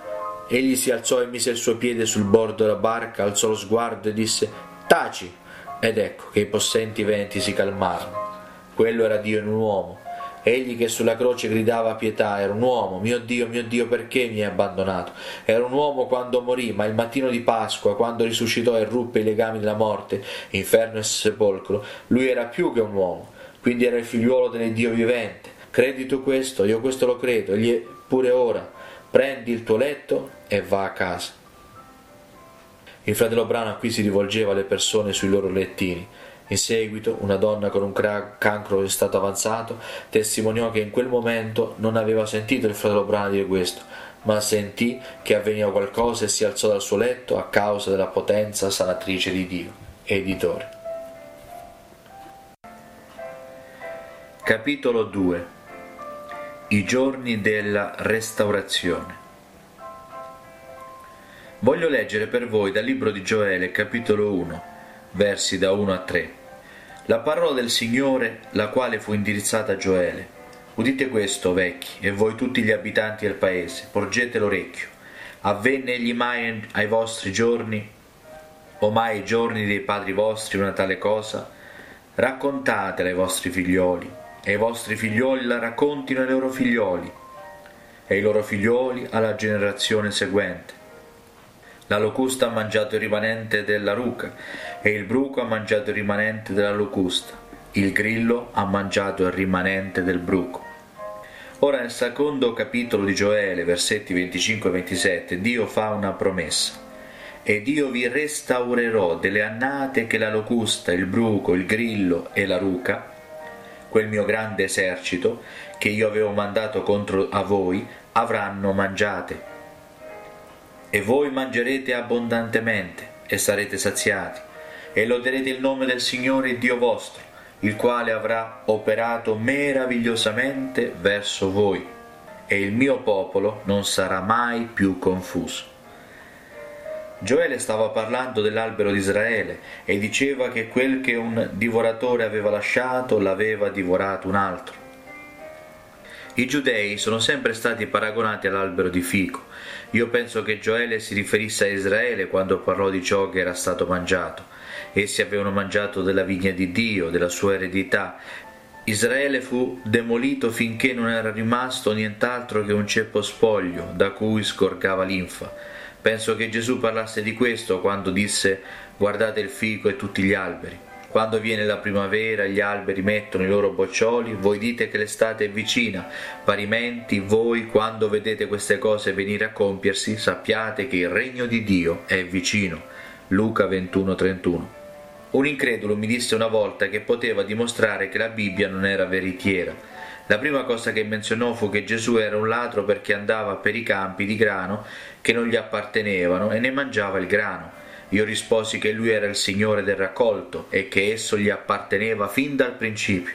[SPEAKER 1] Egli si alzò e mise il suo piede sul bordo della barca, alzò lo sguardo e disse: «Taci!» Ed ecco che i possenti venti si calmarono. Quello era Dio in un uomo. Egli che sulla croce gridava pietà era un uomo. Mio Dio, perché mi hai abbandonato? Era un uomo quando morì, ma il mattino di Pasqua, quando risuscitò e ruppe i legami della morte, inferno e sepolcro, lui era più che un uomo. Quindi era il figliuolo dell'Iddio vivente. Credi tu questo? Io questo lo credo. Egli pure ora. Prendi il tuo letto e va a casa. Il fratello Branham qui si rivolgeva alle persone sui loro lettini. In seguito, una donna con un cancro in stato avanzato testimoniò che in quel momento non aveva sentito il fratello Branham dire questo, ma sentì che avveniva qualcosa e si alzò dal suo letto a causa della potenza sanatrice di Dio. Editore. Capitolo 2. I giorni della restaurazione. Voglio leggere per voi dal libro di Gioele, capitolo 1, versi da 1 a 3. La parola del Signore, la quale fu indirizzata a Gioele. Udite questo, vecchi, e voi tutti gli abitanti del paese, porgete l'orecchio. Avvenne egli mai ai vostri giorni, o mai ai giorni dei padri vostri, una tale cosa? Raccontatela ai vostri figlioli, e i vostri figlioli la raccontino ai loro figlioli, e i loro figlioli alla generazione seguente. La locusta ha mangiato il rimanente della ruca, e il bruco ha mangiato il rimanente della locusta. Il grillo ha mangiato il rimanente del bruco. Ora nel secondo capitolo di Gioele, versetti 25 e 27, Dio fa una promessa. Ed io vi restaurerò delle annate che la locusta, il bruco, il grillo e la ruca, quel mio grande esercito che io avevo mandato contro a voi, avranno mangiate. E voi mangerete abbondantemente e sarete saziati, e loderete il nome del Signore Dio vostro, il quale avrà operato meravigliosamente verso voi, e il mio popolo non sarà mai più confuso. Gioele stava parlando dell'albero di Israele e diceva che quel che un divoratore aveva lasciato l'aveva divorato un altro. I giudei sono sempre stati paragonati all'albero di fico. Io penso che Gioele si riferisse a Israele quando parlò di ciò che era stato mangiato. Essi avevano mangiato della vigna di Dio, della sua eredità. Israele fu demolito finché non era rimasto nient'altro che un ceppo spoglio da cui sgorgava linfa. Penso che Gesù parlasse di questo quando disse: guardate il fico e tutti gli alberi. Quando viene la primavera e gli alberi mettono i loro boccioli, voi dite che l'estate è vicina. Parimenti voi, quando vedete queste cose venire a compiersi, sappiate che il regno di Dio è vicino. Luca 21:31. Un incredulo mi disse una volta che poteva dimostrare che la Bibbia non era veritiera. La prima cosa che menzionò fu che Gesù era un ladro perché andava per i campi di grano che non gli appartenevano e ne mangiava il grano. Io risposi che lui era il Signore del raccolto e che esso gli apparteneva fin dal principio.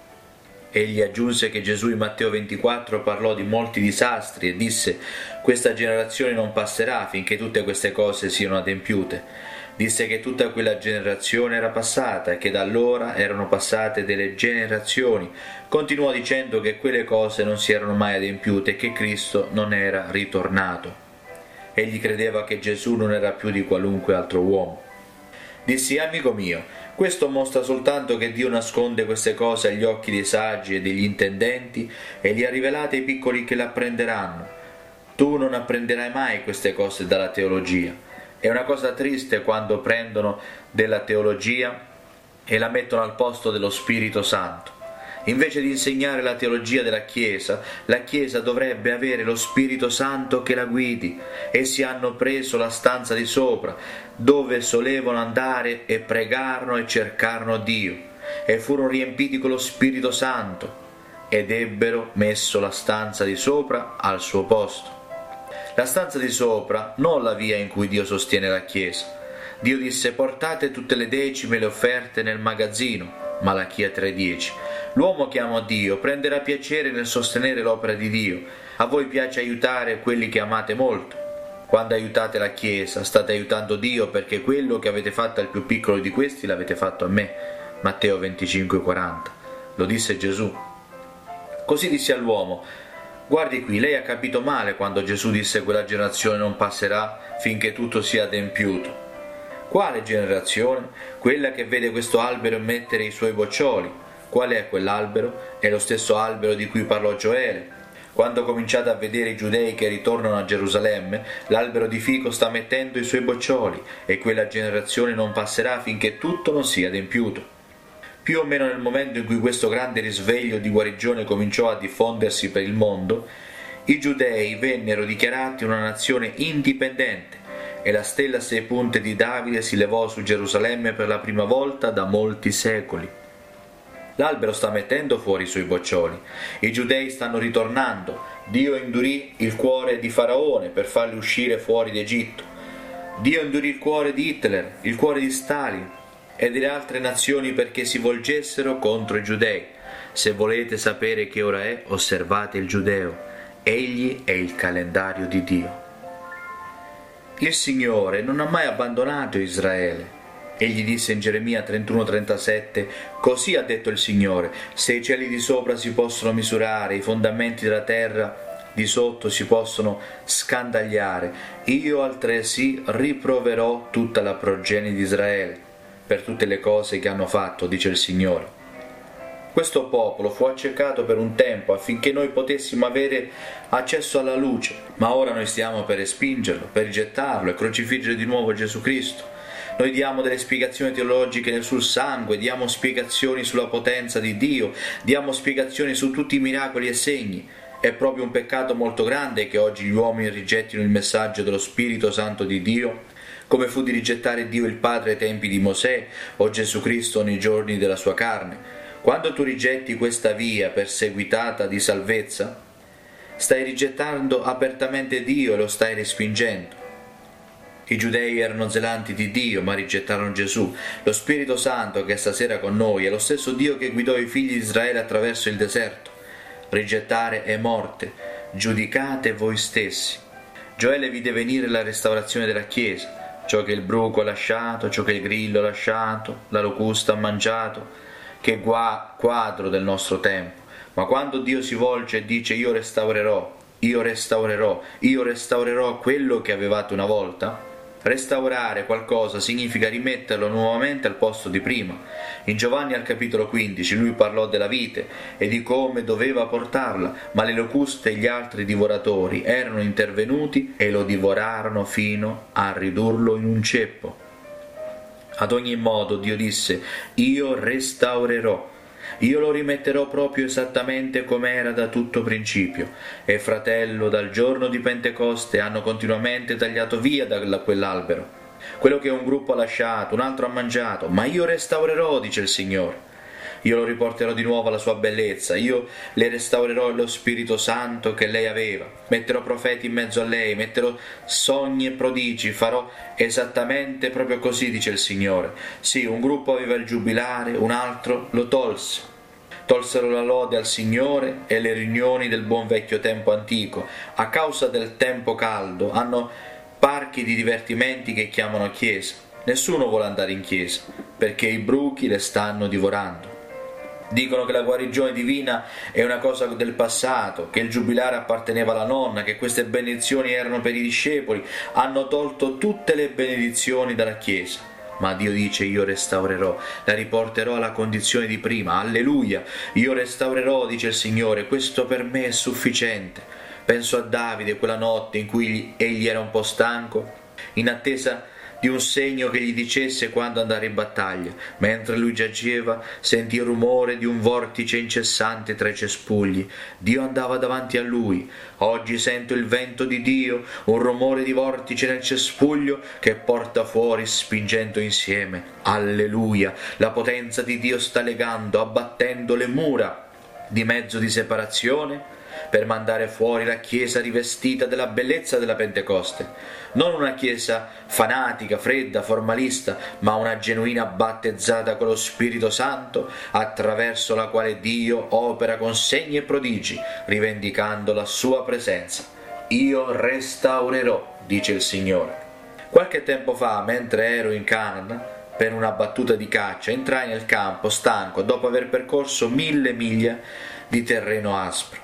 [SPEAKER 1] Egli aggiunse che Gesù in Matteo 24 parlò di molti disastri e disse: questa generazione non passerà finché tutte queste cose siano adempiute. Disse che tutta quella generazione era passata e che da allora erano passate delle generazioni. Continuò dicendo che quelle cose non si erano mai adempiute e che Cristo non era ritornato. Egli credeva che Gesù non era più di qualunque altro uomo. Dissi: amico mio, questo mostra soltanto che Dio nasconde queste cose agli occhi dei saggi e degli intendenti e li ha rivelate ai piccoli che l'apprenderanno. Tu non apprenderai mai queste cose dalla teologia. È una cosa triste quando prendono della teologia e la mettono al posto dello Spirito Santo. Invece di insegnare la teologia della Chiesa, la Chiesa dovrebbe avere lo Spirito Santo che la guidi. Essi hanno preso la stanza di sopra, dove solevano andare e pregarono e cercarono Dio, e furono riempiti con lo Spirito Santo, ed ebbero messo la stanza di sopra al suo posto. La stanza di sopra, non la via in cui Dio sostiene la Chiesa. Dio disse: portate tutte le decime e le offerte nel magazzino. Malachia 3:10. L'uomo che ama Dio prenderà piacere nel sostenere l'opera di Dio. A voi piace aiutare quelli che amate molto. Quando aiutate la Chiesa, state aiutando Dio, perché quello che avete fatto al più piccolo di questi l'avete fatto a me. Matteo 25:40. Lo disse Gesù. Così disse all'uomo: Guardi qui, lei ha capito male quando Gesù disse quella generazione non passerà finché tutto sia adempiuto. Quale generazione? Quella che vede questo albero mettere i suoi boccioli. Qual è quell'albero? È lo stesso albero di cui parlò Gioele. Quando cominciate a vedere i giudei che ritornano a Gerusalemme, l'albero di fico sta mettendo i suoi boccioli e quella generazione non passerà finché tutto non sia adempiuto. Più o meno nel momento in cui questo grande risveglio di guarigione cominciò a diffondersi per il mondo, i giudei vennero dichiarati una nazione indipendente e la stella a 6 punte di Davide si levò su Gerusalemme per la prima volta da molti secoli. L'albero sta mettendo fuori i suoi boccioli, i giudei stanno ritornando, Dio indurì il cuore di Faraone per farli uscire fuori d'Egitto, Dio indurì il cuore di Hitler, il cuore di Stalin e delle altre nazioni perché si volgessero contro i giudei. Se volete sapere che ora è, osservate il giudeo, egli è il calendario di Dio. Il Signore non ha mai abbandonato Israele. Egli disse in Geremia 31:37: così ha detto il Signore, se i cieli di sopra si possono misurare, i fondamenti della terra di sotto si possono scandagliare, io altresì riproverò tutta la progenie di Israele per tutte le cose che hanno fatto, dice il Signore. Questo popolo fu accecato per un tempo affinché noi potessimo avere accesso alla luce, ma ora noi stiamo per respingerlo, per rigettarlo e crocifiggere di nuovo Gesù Cristo. Noi diamo delle spiegazioni teologiche sul sangue, diamo spiegazioni sulla potenza di Dio, diamo spiegazioni su tutti i miracoli e segni. È proprio un peccato molto grande che oggi gli uomini rigettino il messaggio dello Spirito Santo di Dio, come fu di rigettare Dio il Padre ai tempi di Mosè o Gesù Cristo nei giorni della sua carne. Quando tu rigetti questa via perseguitata di salvezza, stai rigettando apertamente Dio e lo stai respingendo. I giudei erano zelanti di Dio, ma rigettarono Gesù. Lo Spirito Santo che è stasera con noi è lo stesso Dio che guidò i figli di Israele attraverso il deserto. Rigettare è morte. Giudicate voi stessi. Gioele vide venire la restaurazione della Chiesa, ciò che il bruco ha lasciato, ciò che il grillo ha lasciato, la locusta ha mangiato, che quadro del nostro tempo. Ma quando Dio si volge e dice io restaurerò quello che avevate una volta, restaurare qualcosa significa rimetterlo nuovamente al posto di prima. In Giovanni al capitolo 15 lui parlò della vite e di come doveva portarla, ma le locuste e gli altri divoratori erano intervenuti e lo divorarono fino a ridurlo in un ceppo. Ad ogni modo Dio disse: io restaurerò, io lo rimetterò proprio esattamente come era da tutto principio. E fratello, dal giorno di Pentecoste hanno continuamente tagliato via da quell'albero. Quello che un gruppo ha lasciato, un altro ha mangiato, ma io restaurerò, dice il Signore. Io lo riporterò di nuovo alla sua bellezza, io le restaurerò lo Spirito Santo che lei aveva, metterò profeti in mezzo a lei, metterò sogni e prodigi, farò esattamente proprio così, dice il Signore. Sì, un gruppo aveva il giubilare, un altro lo tolse. Tolsero la lode al Signore e le riunioni del buon vecchio tempo antico. A causa del tempo caldo hanno parchi di divertimenti che chiamano chiesa. Nessuno vuole andare in chiesa, perché i bruchi le stanno divorando. Dicono che la guarigione divina è una cosa del passato, che il giubilare apparteneva alla nonna, che queste benedizioni erano per i discepoli. Hanno tolto tutte le benedizioni dalla Chiesa. Ma Dio dice: io restaurerò, la riporterò alla condizione di prima. Alleluia! Io restaurerò, dice il Signore, questo per me è sufficiente. Penso a Davide quella notte in cui egli era un po' stanco, in attesa di un segno che gli dicesse quando andare in battaglia. Mentre lui giaceva, sentì il rumore di un vortice incessante tra i cespugli. Dio andava davanti a lui. Oggi sento il vento di Dio, un rumore di vortice nel cespuglio che porta fuori spingendo insieme. Alleluia! La potenza di Dio sta legando, abbattendo le mura di mezzo di separazione per mandare fuori la Chiesa rivestita della bellezza della Pentecoste. Non una Chiesa fanatica, fredda, formalista, ma una genuina battezzata con lo Spirito Santo, attraverso la quale Dio opera con segni e prodigi, rivendicando la sua presenza. Io restaurerò, dice il Signore. Qualche tempo fa, mentre ero in Canada per una battuta di caccia, entrai nel campo stanco dopo aver percorso 1000 miglia di terreno aspro.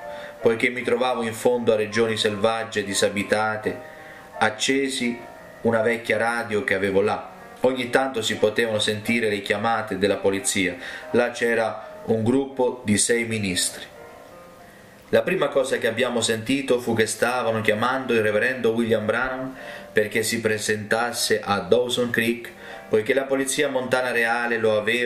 [SPEAKER 1] poiché mi trovavo in fondo a regioni selvagge e disabitate, accesi una vecchia radio che avevo là. Ogni tanto si potevano sentire le chiamate della polizia. Là c'era un gruppo di 6 ministri. La prima cosa che abbiamo sentito fu che stavano chiamando il reverendo William Branham perché si presentasse a Dawson Creek, poiché la polizia montana reale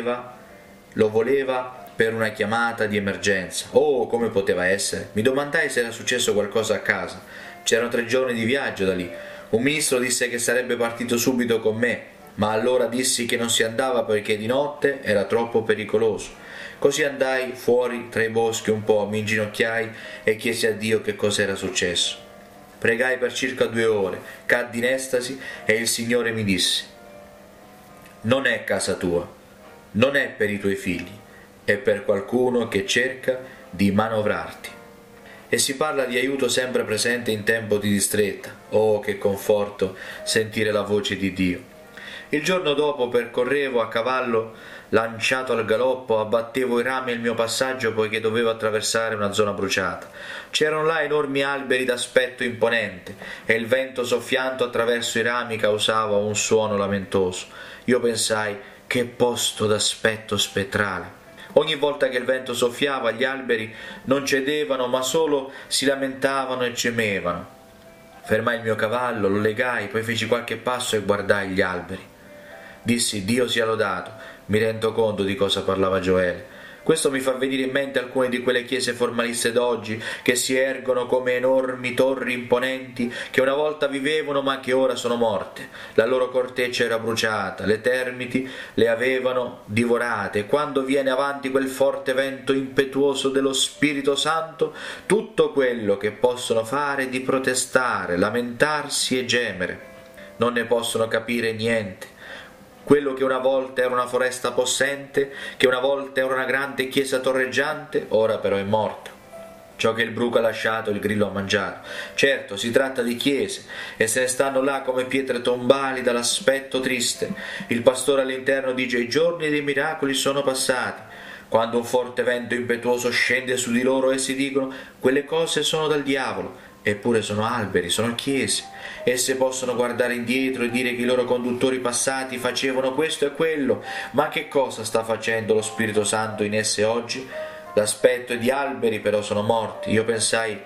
[SPEAKER 1] lo voleva per una chiamata di emergenza. Oh, come poteva essere? Mi domandai se era successo qualcosa a casa. C'erano 3 giorni di viaggio da lì. Un ministro disse che sarebbe partito subito con me, ma allora dissi che non si andava perché di notte era troppo pericoloso. Così andai fuori tra i boschi un po', mi inginocchiai e chiesi a Dio che cos'era successo. Pregai per circa 2 ore, caddi in estasi e il Signore mi disse: non è casa tua, non è per i tuoi figli, è per qualcuno che cerca di manovrarti. E si parla di aiuto sempre presente in tempo di distretta. Oh, che conforto sentire la voce di Dio. Il giorno dopo percorrevo a cavallo lanciato al galoppo, abbattevo i rami al mio passaggio poiché dovevo attraversare una zona bruciata. C'erano là enormi alberi d'aspetto imponente e il vento soffiando attraverso i rami causava un suono lamentoso. Io pensai: che posto d'aspetto spettrale! Ogni volta che il vento soffiava gli alberi non cedevano ma solo si lamentavano e gemevano. Fermai il mio cavallo, lo legai, poi feci qualche passo e guardai gli alberi. Dissi: Dio sia lodato, mi rendo conto di cosa parlava Gioele. Questo mi fa venire in mente alcune di quelle chiese formaliste d'oggi che si ergono come enormi torri imponenti che una volta vivevano ma che ora sono morte. La loro corteccia era bruciata, le termiti le avevano divorate e quando viene avanti quel forte vento impetuoso dello Spirito Santo, tutto quello che possono fare è di protestare, lamentarsi e gemere. Non ne possono capire niente. Quello che una volta era una foresta possente, che una volta era una grande chiesa torreggiante, ora però è morto. Ciò che il bruco ha lasciato, il grillo ha mangiato. Certo, si tratta di chiese, e se ne stanno là come pietre tombali dall'aspetto triste. Il pastore all'interno dice: i giorni dei miracoli sono passati. Quando un forte vento impetuoso scende su di loro, essi dicono: quelle cose sono dal diavolo. Eppure sono alberi, sono chiese. Esse possono guardare indietro e dire che i loro conduttori passati facevano questo e quello, ma che cosa sta facendo lo Spirito Santo in esse oggi? L'aspetto è di alberi, però sono morti. Io pensai: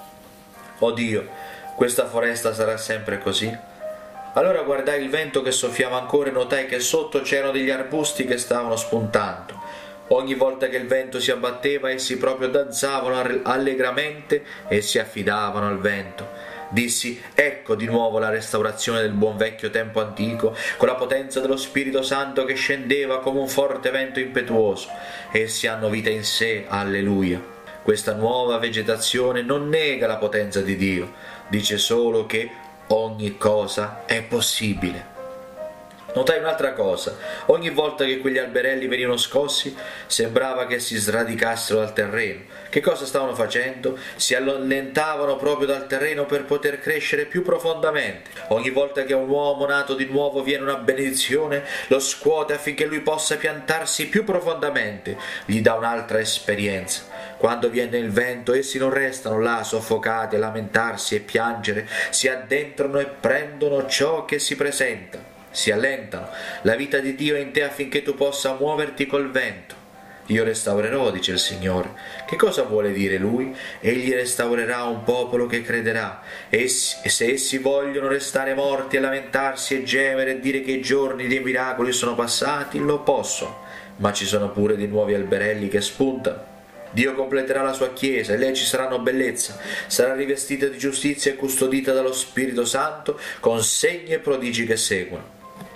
[SPEAKER 1] oh Dio, questa foresta sarà sempre così? Allora guardai il vento che soffiava ancora e notai che sotto c'erano degli arbusti che stavano spuntando. Ogni volta che il vento si abbatteva, essi proprio danzavano allegramente e si affidavano al vento. Dissi: ecco di nuovo la restaurazione del buon vecchio tempo antico, con la potenza dello Spirito Santo che scendeva come un forte vento impetuoso. Essi hanno vita in sé, alleluia. Questa nuova vegetazione non nega la potenza di Dio, dice solo che ogni cosa è possibile. Notai un'altra cosa: ogni volta che quegli alberelli venivano scossi sembrava che si sradicassero dal terreno. Che cosa stavano facendo? Si allentavano proprio dal terreno per poter crescere più profondamente. Ogni volta che a un uomo nato di nuovo viene una benedizione, lo scuote affinché lui possa piantarsi più profondamente, gli dà un'altra esperienza. Quando viene il vento, essi non restano là soffocati a lamentarsi e piangere, si addentrano e prendono ciò che si presenta. Si allentano. La vita di Dio è in te affinché tu possa muoverti col vento. Io restaurerò, dice il Signore. Che cosa vuole dire Lui? Egli restaurerà un popolo che crederà. E se essi vogliono restare morti e lamentarsi e gemere e dire che i giorni dei miracoli sono passati, lo possono. Ma ci sono pure dei nuovi alberelli che spuntano. Dio completerà la sua Chiesa e lei ci saranno bellezza, sarà rivestita di giustizia e custodita dallo Spirito Santo con segni e prodigi che seguono.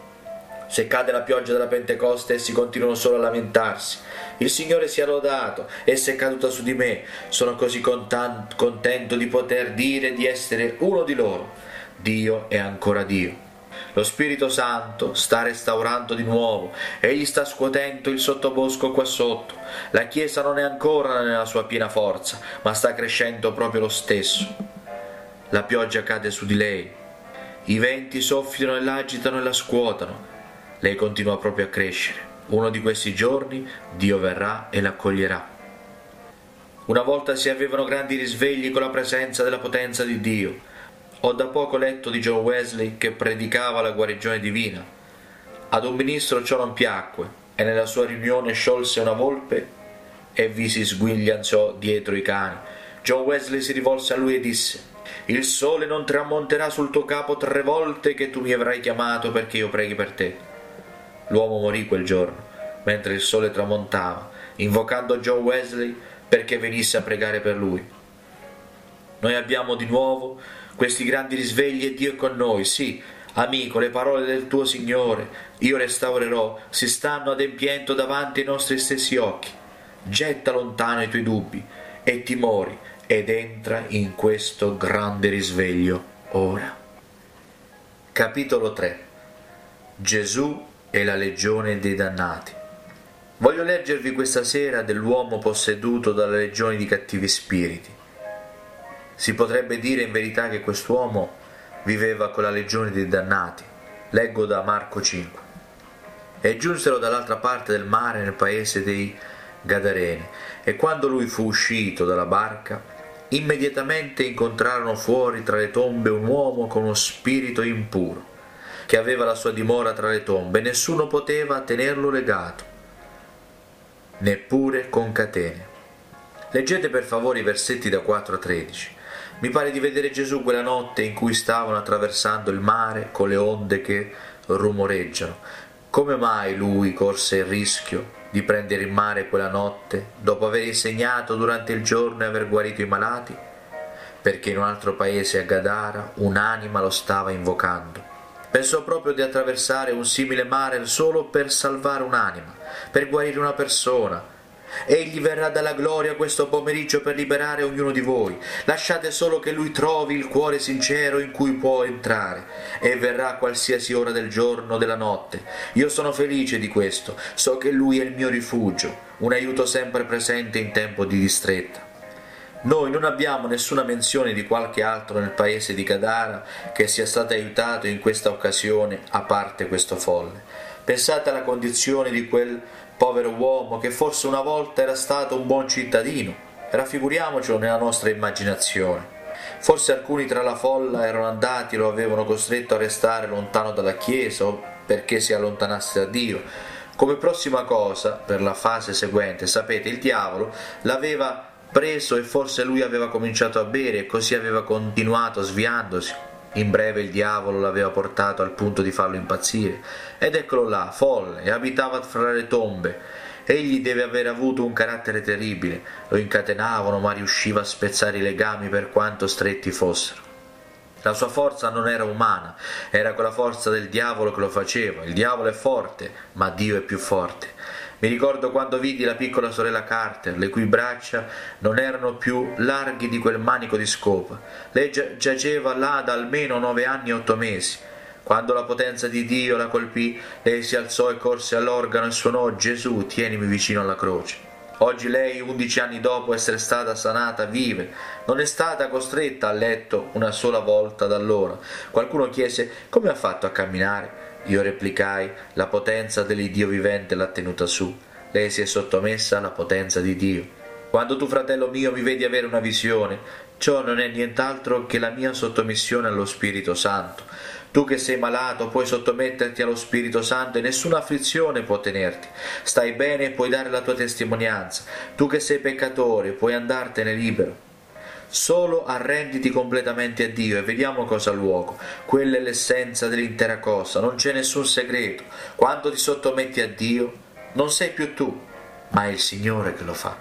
[SPEAKER 1] Se cade la pioggia della Pentecoste, essi continuano solo a lamentarsi. Il Signore sia lodato, essa è caduta su di me. Sono così contento di poter dire di essere uno di loro. Dio è ancora Dio. Lo Spirito Santo sta restaurando di nuovo, egli sta scuotendo il sottobosco qua sotto. La Chiesa non è ancora nella sua piena forza, ma sta crescendo proprio lo stesso. La pioggia cade su di lei, i venti soffiano e l'agitano e la scuotano. Lei continua proprio a crescere. Uno di questi giorni Dio verrà e l'accoglierà. Una volta si avevano grandi risvegli con la presenza della potenza di Dio. Ho da poco letto di John Wesley che predicava la guarigione divina. Ad un ministro ciò non piacque e nella sua riunione sciolse una volpe e vi si sguiglianzò dietro i cani. John Wesley si rivolse a lui e disse: «Il sole non tramonterà sul tuo capo 3 volte che tu mi avrai chiamato perché io preghi per te». L'uomo morì quel giorno, mentre il sole tramontava, invocando John Wesley perché venisse a pregare per lui. Noi abbiamo di nuovo questi grandi risvegli e Dio è con noi. Sì, amico, le parole del tuo Signore, io restaurerò, si stanno adempiendo davanti ai nostri stessi occhi. Getta lontano i tuoi dubbi e timori ed entra in questo grande risveglio ora. Capitolo 3. Gesù e la legione dei dannati. Voglio leggervi questa sera dell'uomo posseduto dalla legione di cattivi spiriti. Si potrebbe dire in verità che quest'uomo viveva con la legione dei dannati. Leggo da Marco 5. E giunsero dall'altra parte del mare nel paese dei Gadareni, e quando lui fu uscito dalla barca, immediatamente incontrarono fuori tra le tombe un uomo con uno spirito impuro, che aveva la sua dimora tra le tombe, e nessuno poteva tenerlo legato, neppure con catene. Leggete per favore i versetti da 4 a 13. Mi pare di vedere Gesù quella notte in cui stavano attraversando il mare con le onde che rumoreggiano. Come mai lui corse il rischio di prendere in mare quella notte, dopo aver insegnato durante il giorno e aver guarito i malati? Perché in un altro paese, a Gadara, un'anima lo stava invocando. Pensò proprio di attraversare un simile mare solo per salvare un'anima, per guarire una persona. Egli verrà dalla gloria questo pomeriggio per liberare ognuno di voi. Lasciate solo che lui trovi il cuore sincero in cui può entrare, e verrà a qualsiasi ora del giorno o della notte. Io sono felice di questo, so che lui è il mio rifugio, un aiuto sempre presente in tempo di distretta. Noi non abbiamo nessuna menzione di qualche altro nel paese di Gadara che sia stato aiutato in questa occasione, a parte questo folle. Pensate alla condizione di quel povero uomo che forse una volta era stato un buon cittadino. Raffiguriamocelo nella nostra immaginazione. Forse alcuni tra la folla erano andati e lo avevano costretto a restare lontano dalla chiesa o perché si allontanasse da Dio. Come prossima cosa, per la fase seguente, sapete, il diavolo l'aveva preso e forse lui aveva cominciato a bere e così aveva continuato sviandosi. In breve il diavolo l'aveva portato al punto di farlo impazzire, ed eccolo là, folle, e abitava fra le tombe. Egli deve aver avuto un carattere terribile, lo incatenavano ma riusciva a spezzare i legami per quanto stretti fossero. La sua forza non era umana, era quella forza del diavolo che lo faceva. Il diavolo è forte, ma Dio è più forte. Mi ricordo quando vidi la piccola sorella Carter, le cui braccia non erano più larghi di quel manico di scopa. Lei giaceva là da almeno 9 anni e 8 mesi. Quando la potenza di Dio la colpì, lei si alzò e corse all'organo e suonò: «Gesù, tienimi vicino alla croce». Oggi lei, 11 anni dopo essere stata sanata, vive. Non è stata costretta a letto una sola volta da allora. Qualcuno chiese: «Come ha fatto a camminare?» Io replicai: «La potenza dell'Iddio vivente l'ha tenuta su». Lei si è sottomessa alla potenza di Dio. Quando tu, fratello mio, mi vedi avere una visione, ciò non è nient'altro che la mia sottomissione allo Spirito Santo. Tu che sei malato puoi sottometterti allo Spirito Santo e nessuna afflizione può tenerti. Stai bene e puoi dare la tua testimonianza. Tu che sei peccatore puoi andartene libero. Solo arrenditi completamente a Dio e vediamo cosa ha luogo. Quella è l'essenza dell'intera cosa, non c'è nessun segreto. Quando ti sottometti a Dio, non sei più tu, ma è il Signore che lo fa.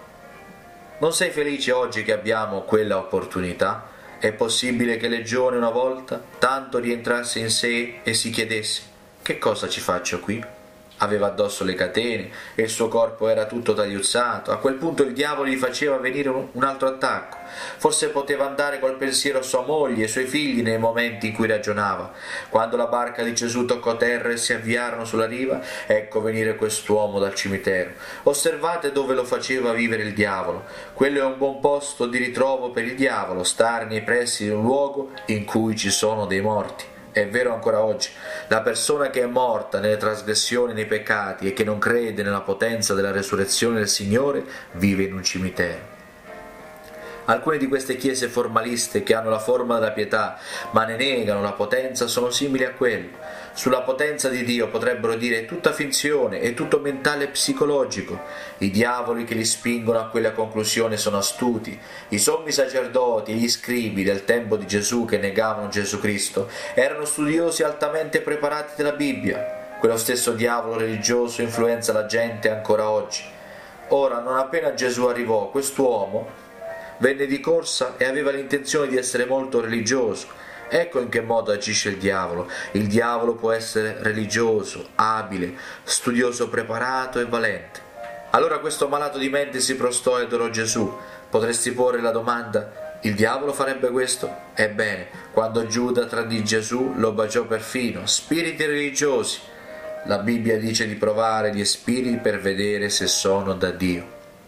[SPEAKER 1] Non sei felice oggi che abbiamo quella opportunità? È possibile che Legione una volta tanto rientrasse in sé e si chiedesse: «Che cosa ci faccio qui?» Aveva addosso le catene e il suo corpo era tutto tagliuzzato. A quel punto il diavolo gli faceva venire un altro attacco. Forse poteva andare col pensiero a sua moglie e ai suoi figli nei momenti in cui ragionava. Quando la barca di Gesù toccò terra e si avviarono sulla riva, ecco venire quest'uomo dal cimitero. Osservate dove lo faceva vivere il diavolo. Quello è un buon posto di ritrovo per il diavolo, stare nei pressi di un luogo in cui ci sono dei morti. È vero ancora oggi, la persona che è morta nelle trasgressioni e nei peccati e che non crede nella potenza della resurrezione del Signore vive in un cimitero. Alcune di queste chiese formaliste che hanno la forma della pietà ma ne negano la potenza sono simili a quello. Sulla potenza di Dio potrebbero dire è tutta finzione, è tutto mentale e psicologico. I diavoli che li spingono a quella conclusione sono astuti. I sommi sacerdoti e gli scribi del tempo di Gesù che negavano Gesù Cristo erano studiosi altamente preparati della Bibbia. Quello stesso diavolo religioso influenza la gente ancora oggi. Ora, non appena Gesù arrivò, quest'uomo venne di corsa e aveva l'intenzione di essere molto religioso. Ecco in che modo agisce il diavolo. Il diavolo può essere religioso, abile, studioso preparato e valente. Allora questo malato di mente si prostò e adorò Gesù. Potresti porre la domanda: il diavolo farebbe questo? Ebbene, quando Giuda tradì Gesù, lo baciò perfino. Spiriti religiosi. La Bibbia dice di provare gli spiriti per vedere se sono da Dio.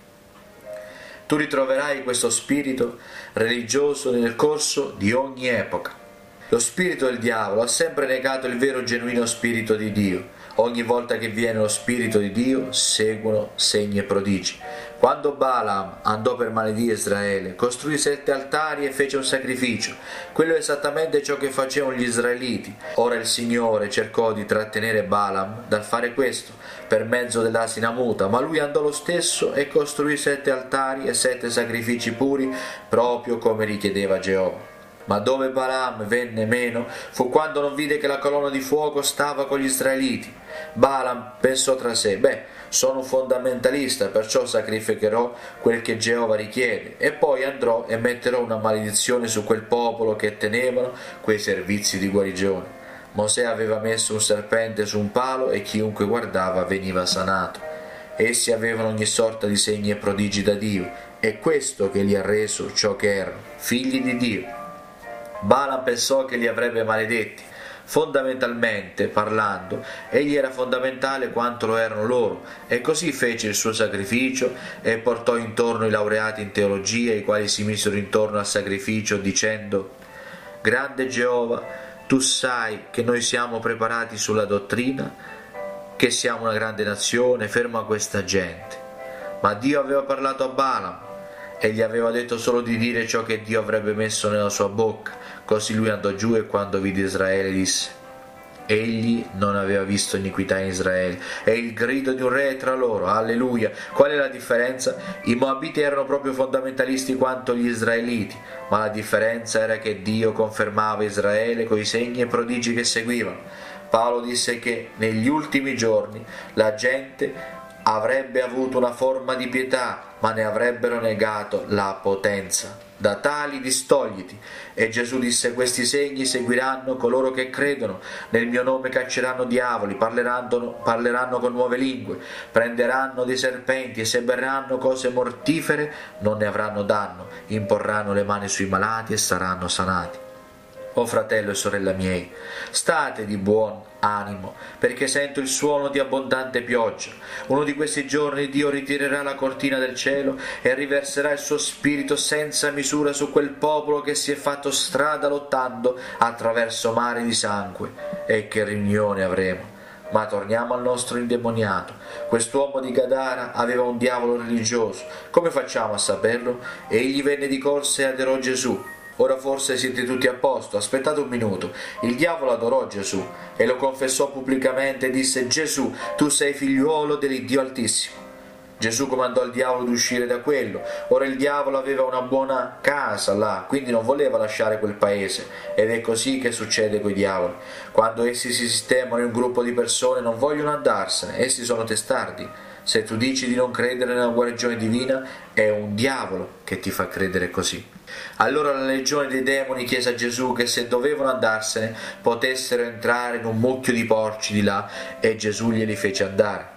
[SPEAKER 1] Tu ritroverai questo spirito religioso nel corso di ogni epoca. Lo spirito del diavolo ha sempre negato il vero genuino spirito di Dio. Ogni volta che viene lo spirito di Dio seguono segni e prodigi. Quando Balaam andò per maledire Israele, costruì 7 altari e fece un sacrificio. Quello è esattamente ciò che facevano gli israeliti. Ora il Signore cercò di trattenere Balaam dal fare questo per mezzo dell'asina muta, ma lui andò lo stesso e costruì 7 altari e 7 sacrifici puri, proprio come richiedeva Geova. Ma dove Balaam venne meno fu quando non vide che la colonna di fuoco stava con gli israeliti. Balaam pensò tra sé: sono un fondamentalista, perciò sacrificherò quel che Geova richiede, e poi andrò e metterò una maledizione su quel popolo che tenevano quei servizi di guarigione. Mosè aveva messo un serpente su un palo e chiunque guardava veniva sanato. Essi avevano ogni sorta di segni e prodigi da Dio, è questo che li ha reso ciò che erano, figli di Dio. Balaam pensò che li avrebbe maledetti. Fondamentalmente parlando, egli era fondamentale quanto lo erano loro, e così fece il suo sacrificio e portò intorno i laureati in teologia, i quali si misero intorno al sacrificio dicendo: grande Geova, tu sai che noi siamo preparati sulla dottrina, che siamo una grande nazione, ferma questa gente. Ma Dio aveva parlato a Balaam e gli aveva detto solo di dire ciò che Dio avrebbe messo nella sua bocca. Così lui andò giù e quando vide Israele disse: egli non aveva visto iniquità in Israele, e il grido di un re è tra loro. Alleluia! Qual è la differenza? I Moabiti erano proprio fondamentalisti quanto gli israeliti, ma la differenza era che Dio confermava Israele coi segni e prodigi che seguivano. Paolo disse che negli ultimi giorni la gente avrebbe avuto una forma di pietà, ma ne avrebbero negato la potenza. Da tali distogliti. E Gesù disse: questi segni seguiranno coloro che credono. Nel mio nome cacceranno diavoli, parleranno con nuove lingue, prenderanno dei serpenti e se berranno cose mortifere non ne avranno danno, imporranno le mani sui malati e saranno sanati. O fratello e sorella miei, state di buon animo, perché sento il suono di abbondante pioggia. Uno di questi giorni Dio ritirerà la cortina del cielo e riverserà il suo spirito senza misura su quel popolo che si è fatto strada lottando attraverso mari di sangue. E che riunione avremo! Ma torniamo al nostro indemoniato. Quest'uomo di Gadara aveva un diavolo religioso. Come facciamo a saperlo? Egli venne di corsa e adorò Gesù. Ora forse siete tutti a posto, aspettate un minuto. Il diavolo adorò Gesù e lo confessò pubblicamente e disse: Gesù, tu sei figliuolo dell'Iddio Altissimo. Gesù comandò al diavolo di uscire da quello. Ora il diavolo aveva una buona casa là, quindi non voleva lasciare quel paese, ed è così che succede coi diavoli. Quando essi si sistemano in un gruppo di persone non vogliono andarsene, essi sono testardi. Se tu dici di non credere nella guarigione divina, è un diavolo che ti fa credere così. Allora la legione dei demoni chiese a Gesù che se dovevano andarsene potessero entrare in un mucchio di porci di là, e Gesù glieli fece andare.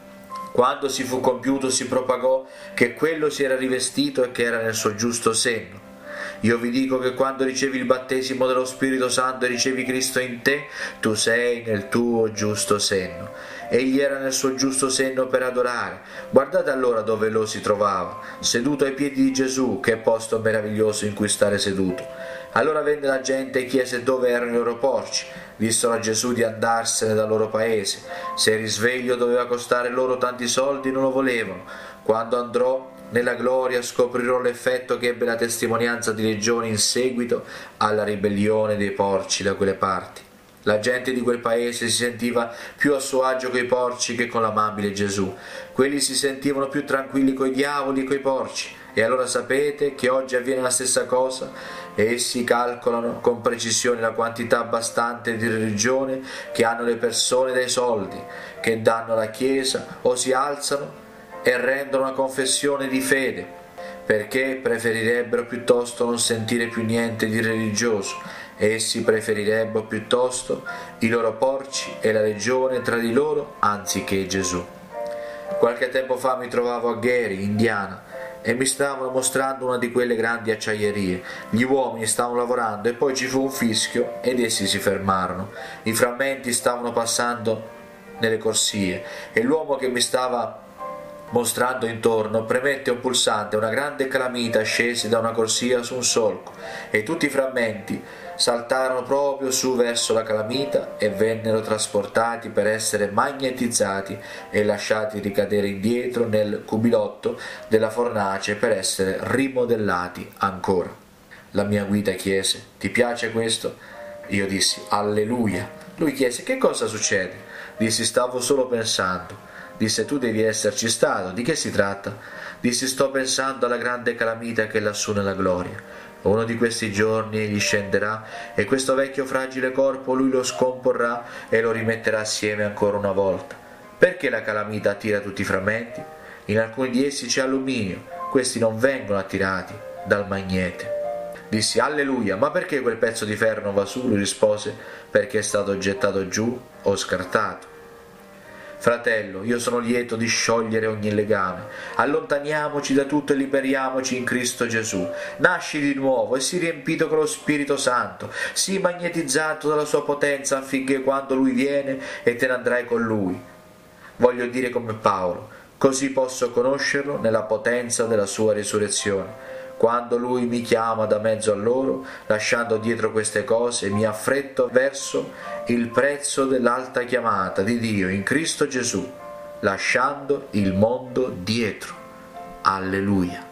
[SPEAKER 1] Quando si fu compiuto si propagò che quello si era rivestito e che era nel suo giusto senno. Io vi dico che quando ricevi il battesimo dello Spirito Santo e ricevi Cristo in te, tu sei nel tuo giusto senno. Egli era nel suo giusto senno per adorare. Guardate allora dove lo si trovava, seduto ai piedi di Gesù, che posto meraviglioso in cui stare seduto. Allora venne la gente e chiese dove erano i loro porci. Dissero a Gesù di andarsene dal loro paese. Se il risveglio doveva costare loro tanti soldi, non lo volevano. Quando andò, nella gloria scoprirò l'effetto che ebbe la testimonianza di legioni in seguito alla ribellione dei porci da quelle parti. La gente di quel paese si sentiva più a suo agio coi porci che con l'amabile Gesù. Quelli si sentivano più tranquilli coi diavoli e coi porci. E allora sapete che oggi avviene la stessa cosa? Essi calcolano con precisione la quantità abbastanza di religione che hanno le persone dai soldi che danno alla Chiesa, o si alzano e rendono una confessione di fede, perché preferirebbero piuttosto non sentire più niente di religioso. Essi preferirebbero piuttosto i loro porci e la legione tra di loro anziché Gesù. Qualche tempo fa mi trovavo a Gary, Indiana, e mi stavano mostrando una di quelle grandi acciaierie. Gli uomini stavano lavorando e poi ci fu un fischio ed essi si fermarono. I frammenti stavano passando nelle corsie e l'uomo che mi stava mostrando intorno premette un pulsante. Una grande calamita scese da una corsia su un solco e tutti i frammenti saltarono proprio su verso la calamita e vennero trasportati per essere magnetizzati e lasciati ricadere indietro nel cubilotto della fornace per essere rimodellati ancora. La mia guida chiese: ti piace questo? Io dissi: alleluia. Lui chiese: che cosa succede? Dissi: stavo solo pensando. Disse: tu devi esserci stato, di che si tratta? Dissi: sto pensando alla grande calamita che è lassù nella gloria. Uno di questi giorni egli scenderà e questo vecchio fragile corpo lui lo scomporrà e lo rimetterà assieme ancora una volta. Perché la calamita attira tutti i frammenti? In alcuni di essi c'è alluminio, questi non vengono attirati dal magnete. Dissi: alleluia. Ma perché quel pezzo di ferro non va su? Lui rispose: perché è stato gettato giù o scartato. Fratello, io sono lieto di sciogliere ogni legame. Allontaniamoci da tutto e liberiamoci in Cristo Gesù. Nasci di nuovo e sii riempito con lo Spirito Santo. Sii magnetizzato dalla sua potenza affinché quando Lui viene e te ne andrai con Lui. Voglio dire come Paolo: così posso conoscerlo nella potenza della sua risurrezione. Quando Lui mi chiama da mezzo a loro, lasciando dietro queste cose, mi affretto verso il prezzo dell'alta chiamata di Dio in Cristo Gesù, lasciando il mondo dietro. Alleluia.